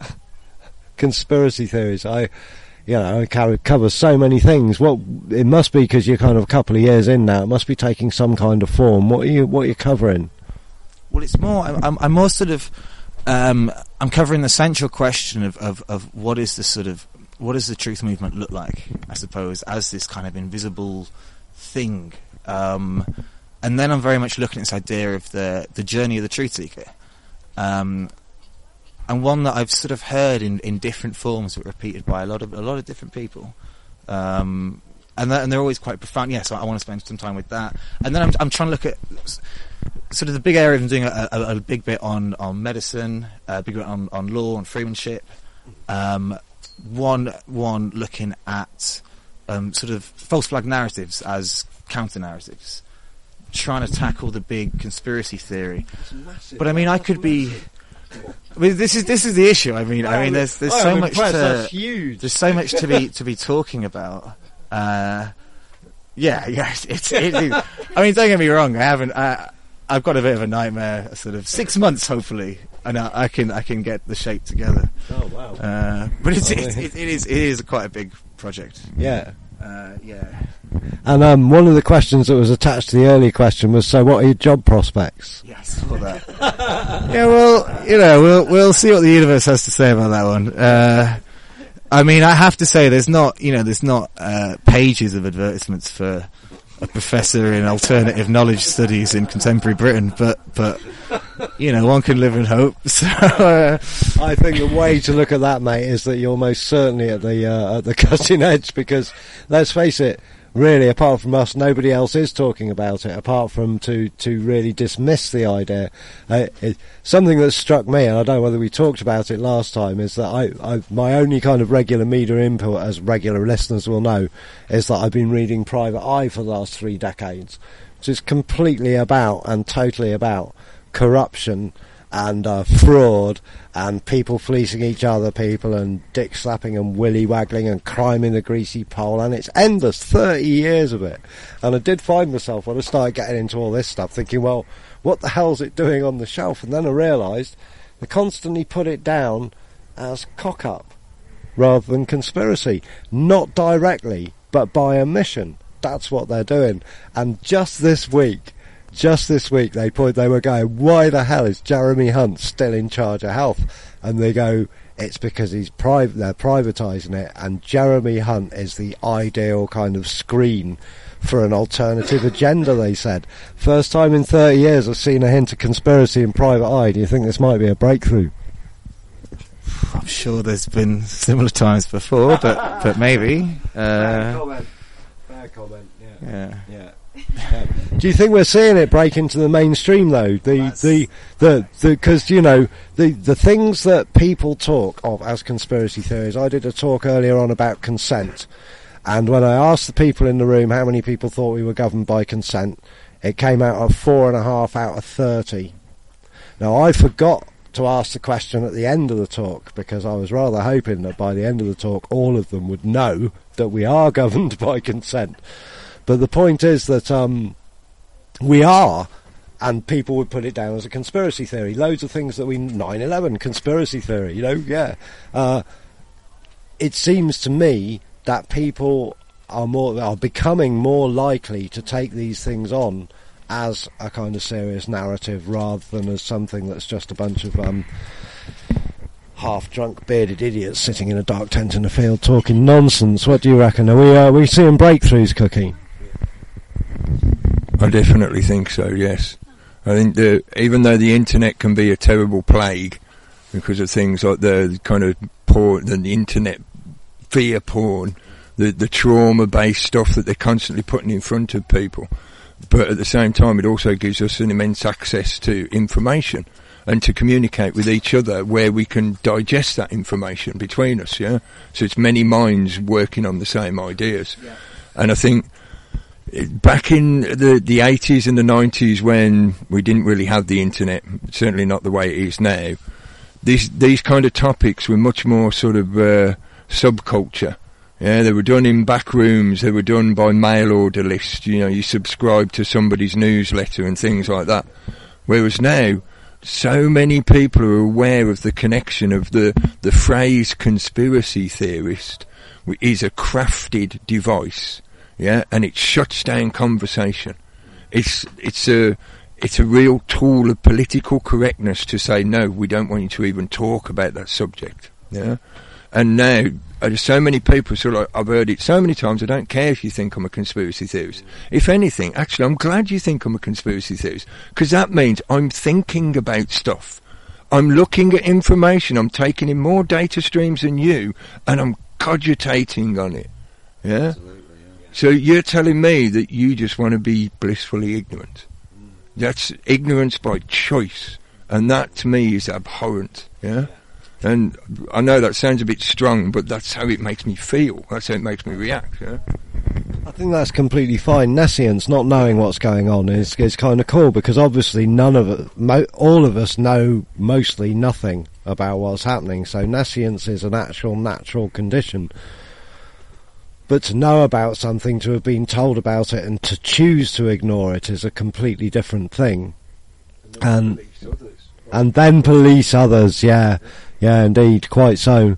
S2: conspiracy theories? I cover so many things. Well, it must be because you're kind of a couple of years in now. It must be taking some kind of form. What are you covering?
S6: Well, it's more. I'm more sort of. I'm covering the central question of what is the truth movement look like, I suppose, as this kind of invisible thing. And then I'm very much looking at this idea of the journey of the truth seeker. And one that I've sort of heard in different forms, but repeated by a lot of different people, and they're always quite profound. Yeah, so I want to spend some time with that. And then I'm trying to look at sort of the big area. I'm doing a big bit on medicine, a big bit on law and freemanship. One looking at sort of false flag narratives as counter narratives, trying to tackle the big conspiracy theory. But I mean, I could be. I mean, this is the issue. I mean, there's so much there's so much to be talking about. It's I mean, don't get me wrong. I've got a bit of a nightmare. Sort of 6 months, hopefully, and I can get the shape together.
S2: Oh wow!
S6: But it is quite a big project.
S2: Yeah.
S6: Yeah.
S2: And one of the questions that was attached to the earlier question was, so what are your job prospects?
S6: Yes, all that. Yeah, well, we'll see what the universe has to say about that one. I mean, I have to say, there's not pages of advertisements for a professor in alternative knowledge studies in contemporary Britain, but one can live in hope. So
S2: I think the way to look at that, mate, is that you're most certainly at the cutting edge, because let's face it, really, apart from us, nobody else is talking about it, apart from to really dismiss the idea. Something that struck me, and I don't know whether we talked about it last time, is that my only kind of regular media input, as regular listeners will know, is that I've been reading Private Eye for the last 3 decades, which is completely about and totally about corruption and fraud and people fleecing each other, people and dick slapping and willy waggling and crime in the greasy pole, and it's endless, 30 years of it. And I did find myself, when I started getting into all this stuff, thinking, well, what the hell's it doing on the shelf? And then I realised they constantly put it down as cock-up rather than conspiracy. Not directly, but by omission. That's what they're doing. And just this week, they were going, why the hell is Jeremy Hunt still in charge of health? And they go, it's because they're privatising it, and Jeremy Hunt is the ideal kind of screen for an alternative agenda, they said. First time in 30 years I've seen a hint of conspiracy in Private Eye. Do you think this might be a breakthrough?
S6: I'm sure there's been similar times before, but maybe.
S2: Fair comment, yeah. Do you think we're seeing it break into the mainstream though? Because you know the things that people talk of as conspiracy theories. I did a talk earlier on about consent, and when I asked the people in the room how many people thought we were governed by consent, it came out of 4.5 out of 30. Now I forgot to ask the question at the end of the talk, because I was rather hoping that by the end of the talk all of them would know that we are governed by consent. But the point is that we are, and people would put it down as a conspiracy theory. Loads of things that 9/11 conspiracy theory, it seems to me that people are becoming more likely to take these things on as a kind of serious narrative rather than as something that's just a bunch of half-drunk, bearded idiots sitting in a dark tent in a field talking nonsense. What do you reckon? Are we seeing breakthroughs, Cookie?
S4: I definitely think so, yes. I think even though the internet can be a terrible plague because of things like the kind of porn, the internet fear porn, the trauma-based stuff that they're constantly putting in front of people, but at the same time it also gives us an immense access to information and to communicate with each other where we can digest that information between us, yeah? So it's many minds working on the same ideas. Yeah. And I think back in the 80s and the 90s, when we didn't really have the internet, certainly not the way it is now, these kind of topics were much more sort of subculture. Yeah, they were done in back rooms, they were done by mail order list, you subscribe to somebody's newsletter and things like that. Whereas now, so many people are aware of the connection of the phrase conspiracy theorist is a crafted device. Yeah, and it shuts down conversation. It's a real tool of political correctness to say, no, we don't want you to even talk about that subject. Yeah, and now there's so many people. So I've heard it so many times. I don't care if you think I'm a conspiracy theorist. If anything, actually, I'm glad you think I'm a conspiracy theorist, because that means I'm thinking about stuff. I'm looking at information. I'm taking in more data streams than you, and I'm cogitating on it. Yeah. Absolutely. So you're telling me that you just want to be blissfully ignorant. That's ignorance by choice. And that to me is abhorrent. Yeah? And I know that sounds a bit strong, but that's how it makes me feel. That's how it makes me react. Yeah?
S2: I think that's completely fine. Nescience, not knowing what's going on, is kind of cool, because obviously all of us know mostly nothing about what's happening. So nescience is an actual natural condition. But to know about something, to have been told about it, and to choose to ignore it is a completely different thing. And then police others, yeah, indeed, quite so.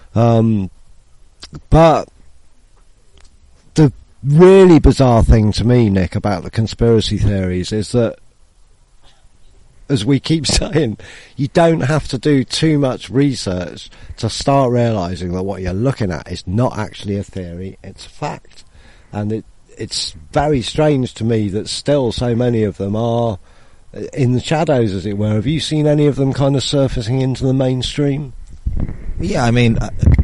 S2: But the really bizarre thing to me, Nick, about the conspiracy theories is that, as we keep saying, you don't have to do too much research to start realising that what you're looking at is not actually a theory, it's a fact. And it's very strange to me that still so many of them are in the shadows, as it were. Have you seen any of them kind of surfacing into the mainstream?
S6: Yeah, I mean,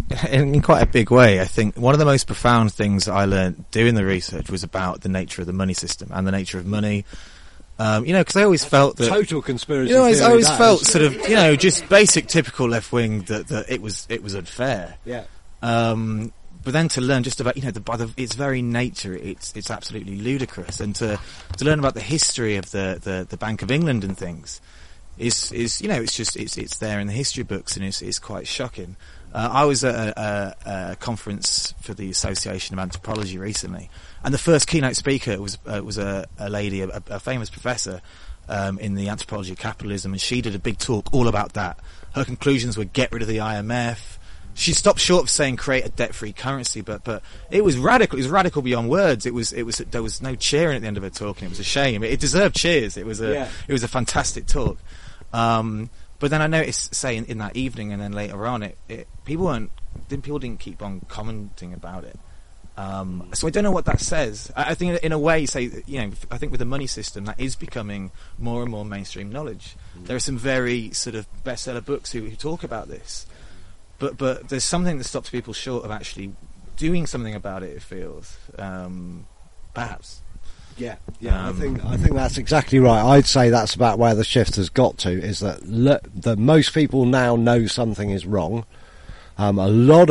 S6: in quite a big way. I think one of the most profound things I learned doing the research was about the nature of the money system and the nature of money. Because I always felt that
S2: total conspiracy.
S6: I always felt sort of, just basic, typical left wing that it was unfair.
S2: Yeah.
S6: But then to learn just about, by its very nature, it's absolutely ludicrous, and to learn about the history of the Bank of England and things is it's there in the history books, and it's quite shocking. I was at a conference for the Association of Anthropology recently, and the first keynote speaker was a lady, a famous professor in the anthropology of capitalism, and she did a big talk all about that. Her conclusions were get rid of the IMF. She stopped short of saying create a debt-free currency, but it was radical. It was radical beyond words. There was no cheering at the end of her talk, and it was a shame. It deserved cheers. It was a fantastic talk. But then I noticed, say in that evening and then later on, people didn't keep on commenting about it. So I don't know what that says. I think in a way, I think with the money system, that is becoming more and more mainstream knowledge. There are some very sort of bestseller books who talk about this. But there's something that stops people short of actually doing something about it. It feels, perhaps.
S2: Yeah. I think that's exactly right. I'd say that's about where the shift has got to. Is that most people now know something is wrong. A lot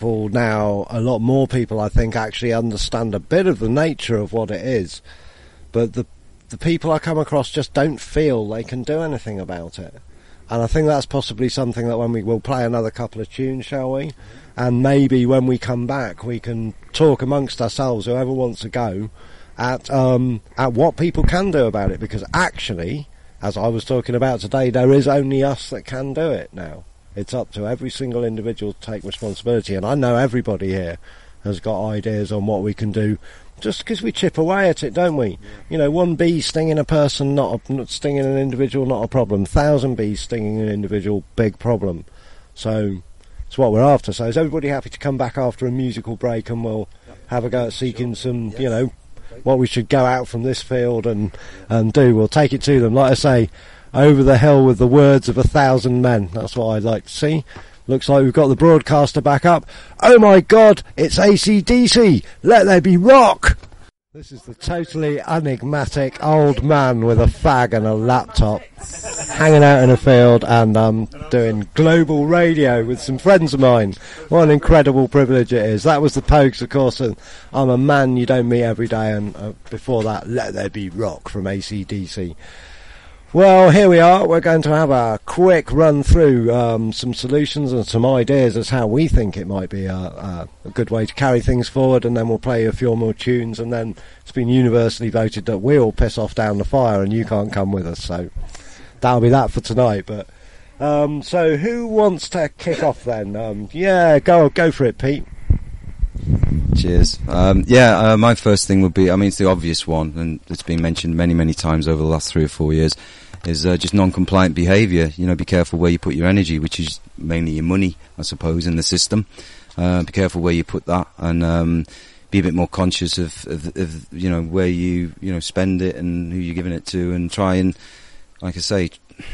S2: more people, I think, actually understand a bit of the nature of what it is. But the people I come across just don't feel they can do anything about it. And I think that's possibly something that we'll play another couple of tunes, shall we? And maybe when we come back, we can talk amongst ourselves, whoever wants to go, at what people can do about it. Because actually, as I was talking about today, there is only us that can do it now. It's up to every single individual to take responsibility. And I know everybody here has got ideas on what we can do, just because we chip away at it, don't we? One bee stinging a person, not stinging an individual, not a problem. 1,000 bees stinging an individual, big problem. So it's what we're after. So is everybody happy to come back after a musical break, and we'll have a go at seeking some, what we should go out from this field and do. We'll take it to them. Like I say, over the hill with the words of 1,000 men. That's what I'd like to see. Looks like we've got the broadcaster back up. Oh my God, it's AC/DC. Let there be rock. This is the totally enigmatic old man with a fag and a laptop, hanging out in a field and doing global radio with some friends of mine. What an incredible privilege it is. That was the Pogues, of course, and I'm a man you don't meet every day. And before that, Let There Be Rock from AC/DC. Well, here we are. We're going to have a quick run through some solutions and some ideas as how we think it might be a good way to carry things forward, and then we'll play a few more tunes, and then it's been universally voted that we all piss off down the fire and you can't come with us, so that'll be that for tonight. But so who wants to kick off then? Go for it, Pete.
S3: Cheers. My first thing would be, it's the obvious one, and it's been mentioned many, many times over the last 3 or 4 years, is just non-compliant behaviour. Be careful where you put your energy, which is mainly your money, I suppose, in the system. Be careful where you put that, and be a bit more conscious of where you spend it and who you're giving it to, and try and, like I say,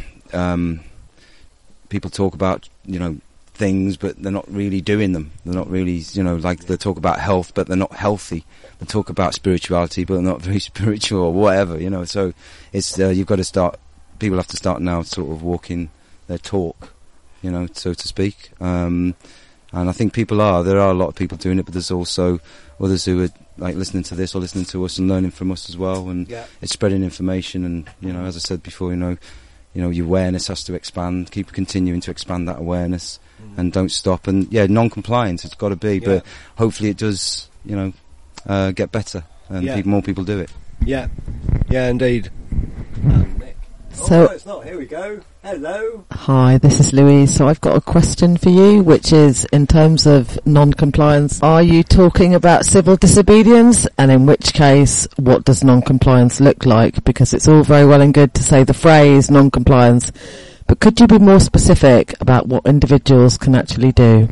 S3: people talk about things, but they're not really doing them. They're not really, like they talk about health, but they're not healthy. They talk about spirituality, but they're not very spiritual or whatever, So it's you've got to start. People have to start now, sort of walking their talk, so to speak. And I think people are. There are a lot of people doing it, but there's also others who are like listening to this or listening to us and learning from us as well. And it's spreading information. And as I said before, your awareness has to expand. Keep continuing to expand that awareness. And don't stop. And non-compliance, it's got to be, but hopefully it does, get better and more people do it.
S2: Yeah, indeed. Nick.
S7: So,
S2: it's not. Here we go. Hello.
S7: Hi, this is Louise. So I've got a question for you, which is in terms of non-compliance, are you talking about civil disobedience? And in which case, what does non-compliance look like? Because it's all very well and good to say the phrase non-compliance, but could you be more specific about what individuals can actually do?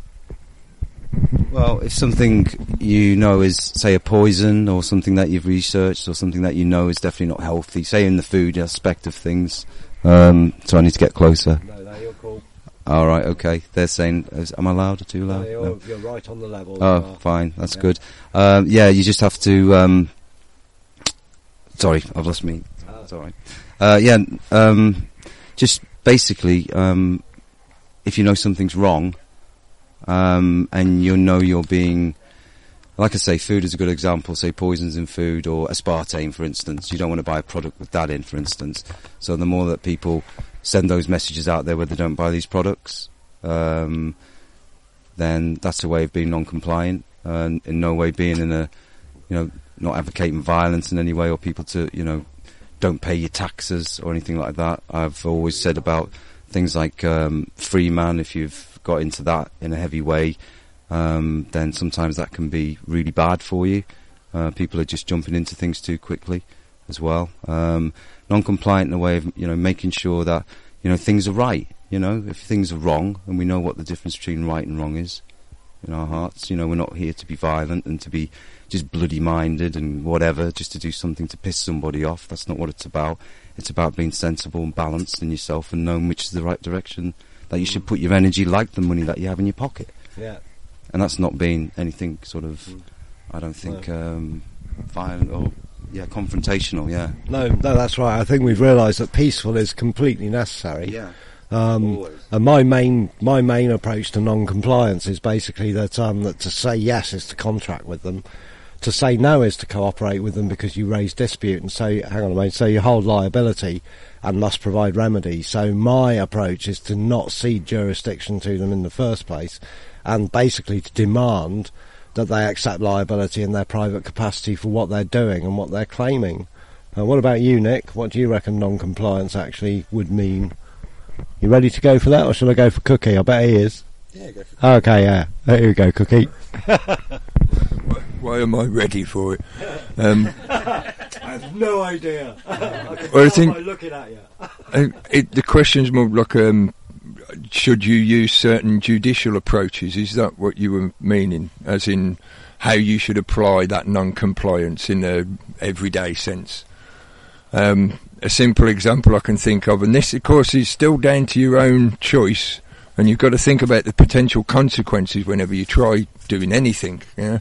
S3: Well, if something is, say, a poison, or something that you've researched, or something that is definitely not healthy, say in the food aspect of things, so I need to get closer.
S2: No, you're cool.
S3: All right, okay. They're saying, am I loud or too loud?
S2: You're right on the level.
S3: Oh, fine. That's good. Yeah, you just have to... sorry, I've lost me. It's all right. Just basically, if you know something's wrong, and you know you're being... Like I say, food is a good example, say poisons in food or aspartame, for instance. You don't want to buy a product with that in, for instance. So the more that people send those messages out there where they don't buy these products, then that's a way of being non-compliant, and in no way being in a, not advocating violence in any way, or people to, don't pay your taxes or anything like that. I've always said about things like free man, if you've got into that in a heavy way, then sometimes that can be really bad for you. People are just jumping into things too quickly as well. Non-compliant in a way of, making sure that, things are right. If things are wrong, and we know what the difference between right and wrong is in our hearts. We're not here to be violent and to be just bloody-minded and whatever, just to do something to piss somebody off. That's not what it's about. It's about being sensible and balanced in yourself and knowing which is the right direction that you should put your energy, like the money that you have in your pocket.
S2: Yeah.
S3: And that's not being anything sort of, I don't think, violent or, confrontational, yeah.
S2: No, that's right. I think we've realised that peaceful is completely necessary.
S3: Yeah.
S2: And my main approach to non-compliance is basically that to say yes is to contract with them, to say no is to cooperate with them because you raise dispute and say, hang on a minute, so you hold liability and must provide remedy. So my approach is to not cede jurisdiction to them in the first place, and basically to demand that they accept liability in their private capacity for what they're doing and what they're claiming. What about you, Nick? What do you reckon non-compliance actually would mean? You ready to go for that, or shall I go for Cookie? I bet he is.
S5: Yeah, go for
S2: it. Okay, yeah. There you go, Cookie.
S4: Why am I ready for it?
S2: I have no idea.
S4: I think
S2: by looking at you.
S4: The question's more like, should you use certain judicial approaches? Is that what you were meaning? As in, how you should apply that non-compliance in a everyday sense? A simple example I can think of, and this, of course, is still down to your own choice, and you've got to think about the potential consequences whenever you try doing anything. Yeah.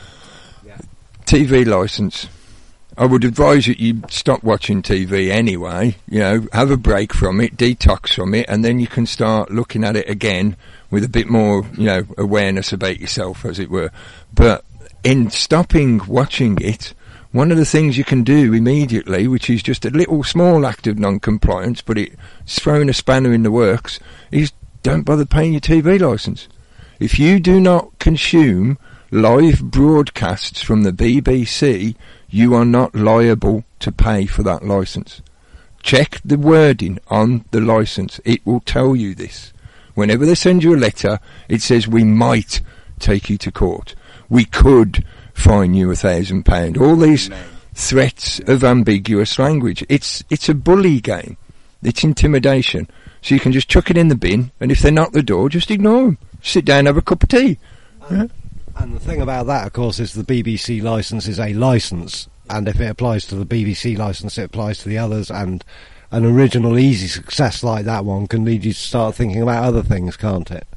S4: TV licence. I would advise that you stop watching TV anyway, have a break from it, detox from it, and then you can start looking at it again with a bit more, awareness about yourself, as it were. But in stopping watching it, one of the things you can do immediately, which is just a little small act of non-compliance, but it's throwing a spanner in the works, is don't bother paying your TV licence. If you do not consume live broadcasts from the BBC, you are not liable to pay for that licence. Check the wording on the licence. It will tell you this. Whenever they send you a letter, it says we might take you to court. We could fine you £1,000. All these threats of ambiguous language. It's a bully game. It's intimidation. So you can just chuck it in the bin, and if they knock the door, just ignore them. Sit down, have a cup of tea.
S2: And the thing about that, of course, is the BBC licence is a licence, and if it applies to the BBC licence, it applies to the others, and an original easy success like that one can lead you to start thinking about other things, can't it?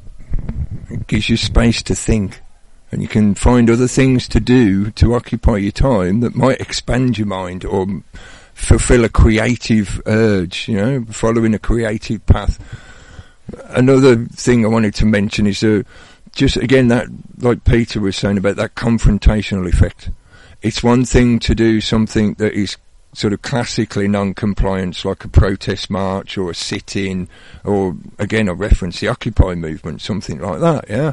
S4: It gives you space to think, and you can find other things to do to occupy your time that might expand your mind or fulfil a creative urge, following a creative path. Another thing I wanted to mention is just again, that, like Peter was saying about that confrontational effect. It's one thing to do something that is sort of classically non-compliance, like a protest march or a sit-in, or again, I reference the Occupy movement, something like that, yeah?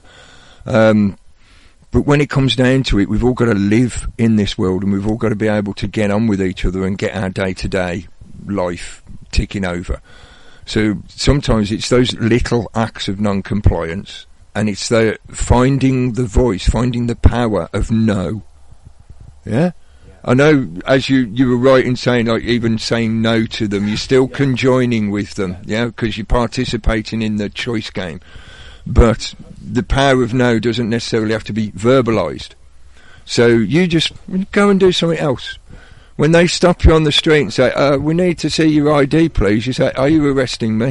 S4: But when it comes down to it, we've all got to live in this world, and we've all got to be able to get on with each other and get our day-to-day life ticking over. So sometimes it's those little acts of non-compliance, and it's the finding the voice, finding the power of no. Yeah? I know, as you were right in saying, like, even saying no to them, you're still conjoining with them, because you're participating in the choice game. But the power of no doesn't necessarily have to be verbalised. So you just go and do something else. When they stop you on the street and say, we need to see your ID, please, you say, are you arresting me?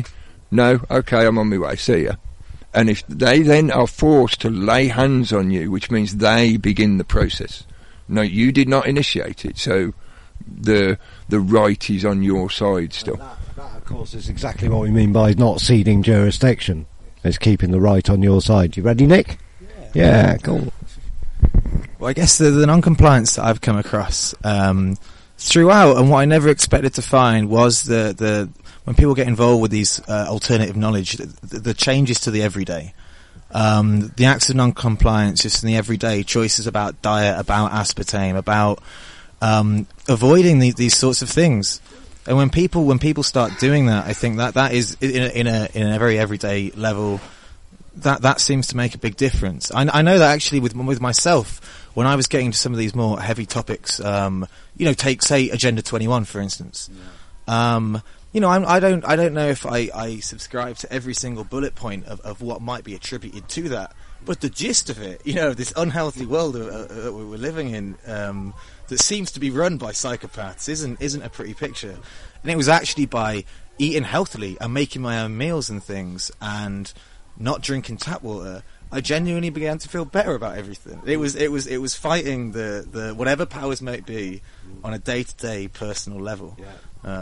S4: No, okay, I'm on my way, see ya. And if they then are forced to lay hands on you, which means they begin the process. No, you did not initiate it, so the right is on your side still.
S2: That, of course, is exactly what we mean by not ceding jurisdiction. It's keeping the right on your side. You ready, Nick? Yeah, cool.
S6: Well, I guess the non-compliance that I've come across throughout, and what I never expected to find, was the when people get involved with these alternative knowledge, the changes to the everyday. The acts of non-compliance, just in the everyday choices about diet, about aspartame, about avoiding these sorts of things. And when people start doing that, I think that is in a very everyday level. That seems to make a big difference. I know that actually with myself, when I was getting to some of these more heavy topics, take say Agenda 21 for instance. Yeah. I don't know if I subscribe to every single bullet point of what might be attributed to that, but the gist of it, this unhealthy world that we're living in, that seems to be run by psychopaths, isn't a pretty picture. And it was actually by eating healthily and making my own meals and things, and not drinking tap water, I genuinely began to feel better about everything. It was fighting the whatever powers might be on a day-to-day personal level. Yeah.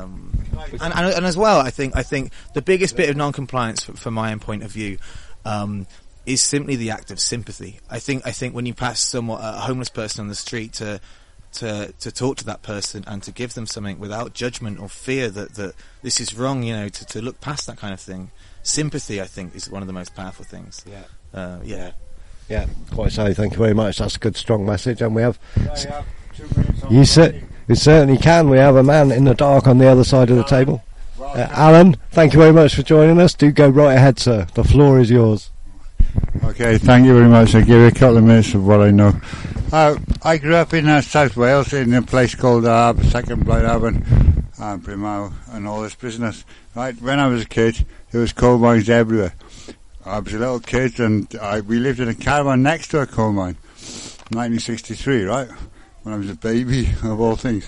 S6: And as well, I think the biggest bit of non-compliance from my own point of view is simply the act of sympathy. I think when you pass a homeless person on the street to talk to that person and to give them something without judgment or fear that this is wrong, to look past that kind of thing. Sympathy, I think, is one of the most powerful things. Yeah. Yeah,
S2: quite so. Thank you very much. That's a good, strong message. And we have... You certainly can. We have a man in the dark on the other side of the table. Alan, thank you very much for joining us. Do go right ahead, sir. The floor is yours.
S8: Okay, thank you very much. I'll give you a couple of minutes of what I know. I grew up in South Wales in a place called Second Blaenavon, Primau, and all this business. Right, when I was a kid, there was coal mines everywhere. I was a little kid, and we lived in a caravan next to a coal mine, 1963, right? When I was a baby, of all things.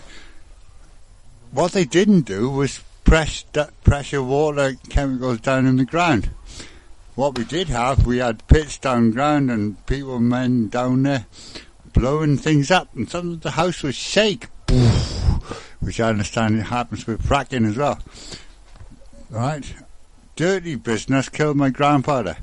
S8: What they didn't do was pressure water chemicals down in the ground. What we did have, we had pits down ground and men down there blowing things up, and suddenly the house would shake, which I understand it happens with fracking as well. Right? Dirty business killed my grandfather,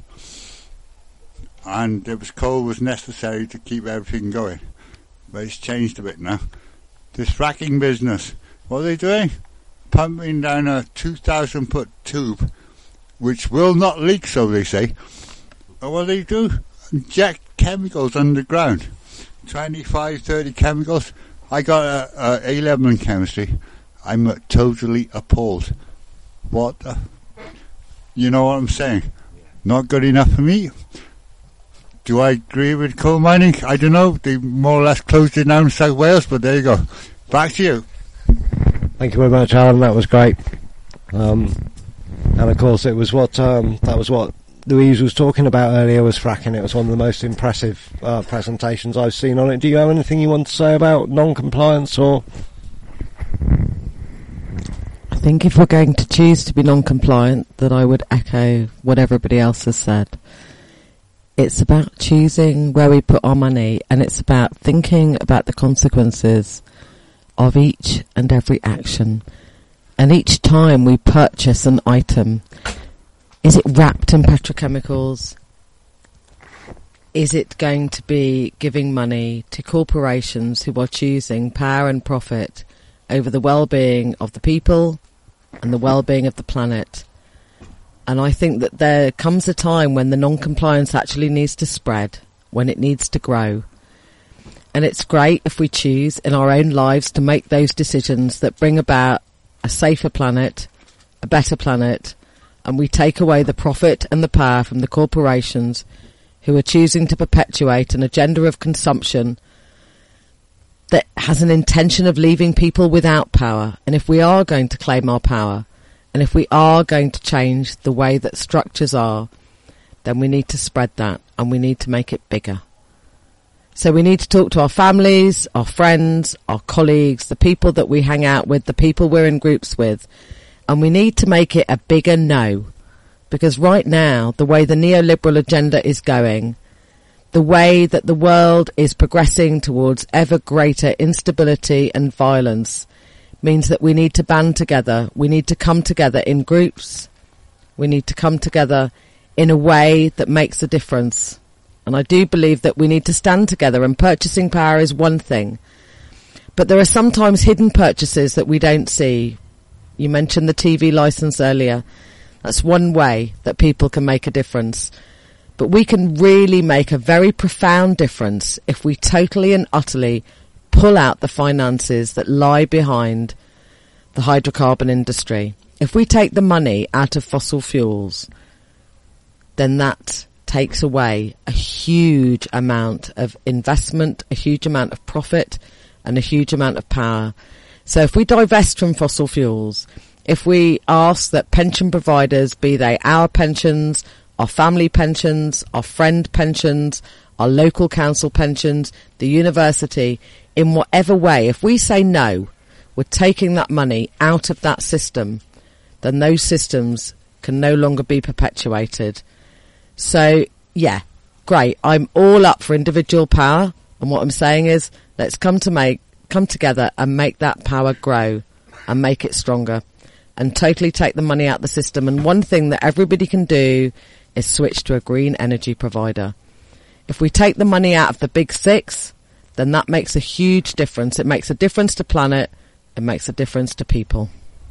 S8: and coal was necessary to keep everything going. But it's changed a bit now. This fracking business, what are they doing? Pumping down a 2,000 foot tube, which will not leak, so they say. And what they do? Inject chemicals underground. 25, 30 chemicals. I got a A-level in chemistry. I'm totally appalled. What the... You know what I'm saying? Not good enough for me. Do I agree with coal mining? I don't know. They more or less closed it down in South Wales, but there you go. Back to you.
S2: Thank you very much, Alan. That was great. And of course, it was what Louise was talking about earlier, was fracking. It was one of the most impressive presentations I've seen on it. Do you have anything you want to say about non-compliance or?
S7: I think if we're going to choose to be non-compliant, that I would echo what everybody else has said. It's about choosing where we put our money, and it's about thinking about the consequences of each and every action. And each time we purchase an item, is it wrapped in petrochemicals? Is it going to be giving money to corporations who are choosing power and profit over the well-being of the people and the well-being of the planet? And I think that there comes a time when the non-compliance actually needs to spread, when it needs to grow. And it's great if we choose in our own lives to make those decisions that bring about a safer planet, a better planet, and we take away the profit and the power from the corporations who are choosing to perpetuate an agenda of consumption that has an intention of leaving people without power. And if we are going to claim our power, and if we are going to change the way that structures are, then we need to spread that, and we need to make it bigger. So we need to talk to our families, our friends, our colleagues, the people that we hang out with, the people we're in groups with, and we need to make it a bigger no. Because right now, the way the neoliberal agenda is going, the way that the world is progressing towards ever greater instability and violence, means that we need to band together. We need to come together in groups. We need to come together in a way that makes a difference. And I do believe that we need to stand together, and purchasing power is one thing. But there are sometimes hidden purchases that we don't see. You mentioned the TV license earlier. That's one way that people can make a difference. But we can really make a very profound difference if we totally and utterly pull out the finances that lie behind the hydrocarbon industry. If we take the money out of fossil fuels, then that takes away a huge amount of investment, a huge amount of profit, and a huge amount of power. So if we divest from fossil fuels, if we ask that pension providers, be they our pensions, our family pensions, our friend pensions, our local council pensions, the university, in whatever way, if we say no, we're taking that money out of that system, then those systems can no longer be perpetuated. So, yeah, great. I'm all up for individual power. And what I'm saying is, let's come together and make that power grow and make it stronger and totally take the money out of the system. And one thing that everybody can do is switch to a green energy provider. If we take the money out of the big six, then that makes a huge difference. It makes a difference to planet. It makes a difference to people.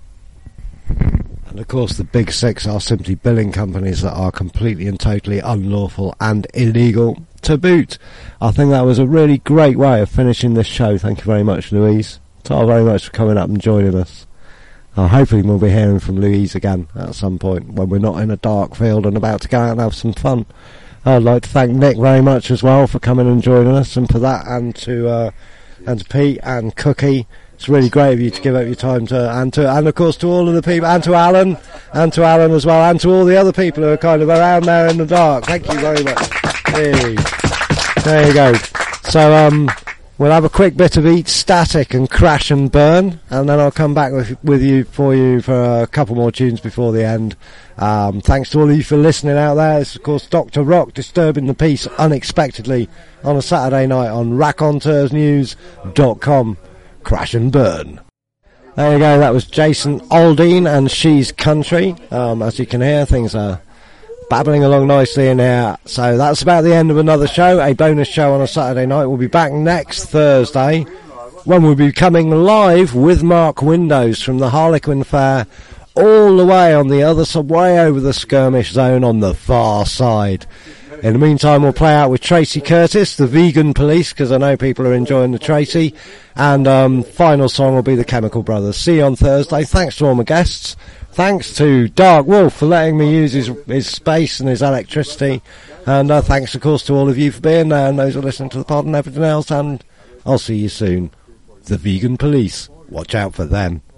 S2: And of course the big six are simply billing companies that are completely and totally unlawful and illegal to boot. I think that was a really great way of finishing this show. Thank you very much, Louise. Thank you very much for coming up and joining us. Hopefully we'll be hearing from Louise again at some point when we're not in a dark field and about to go out and have some fun. I'd like to thank Nick very much as well for coming and joining us, and for that, and to Pete and Cookie. It's really great of you to give up your time and of course to all of the people, and to Alan as well, and to all the other people who are kind of around there in the dark. Thank you very much. Hey. There you go. So we'll have a quick bit of Eat Static and Crash and Burn, and then I'll come back with you for a couple more tunes before the end. Thanks to all of you for listening out there. This is of course Dr. Rock disturbing the peace unexpectedly on a Saturday night on RaconteurNews.com. Crash and Burn. There you go, that was Jason Aldean and She's Country. As you can hear, things are babbling along nicely in here. So that's about the end of another show, a bonus show on a Saturday night. We'll be back next Thursday when we'll be coming live with Mark Windows from the Harlequin Fair, all the way on the other side, way over the skirmish zone on the far side. In the meantime, we'll play out with Tracy Curtis, the Vegan Police, because I know people are enjoying the Tracy. And final song will be the Chemical Brothers. See you on Thursday. Thanks to all my guests. Thanks to Dark Wolf for letting me use his space and his electricity. And thanks, of course, to all of you for being there and those who are listening to the pod and everything else. And I'll see you soon. The Vegan Police. Watch out for them.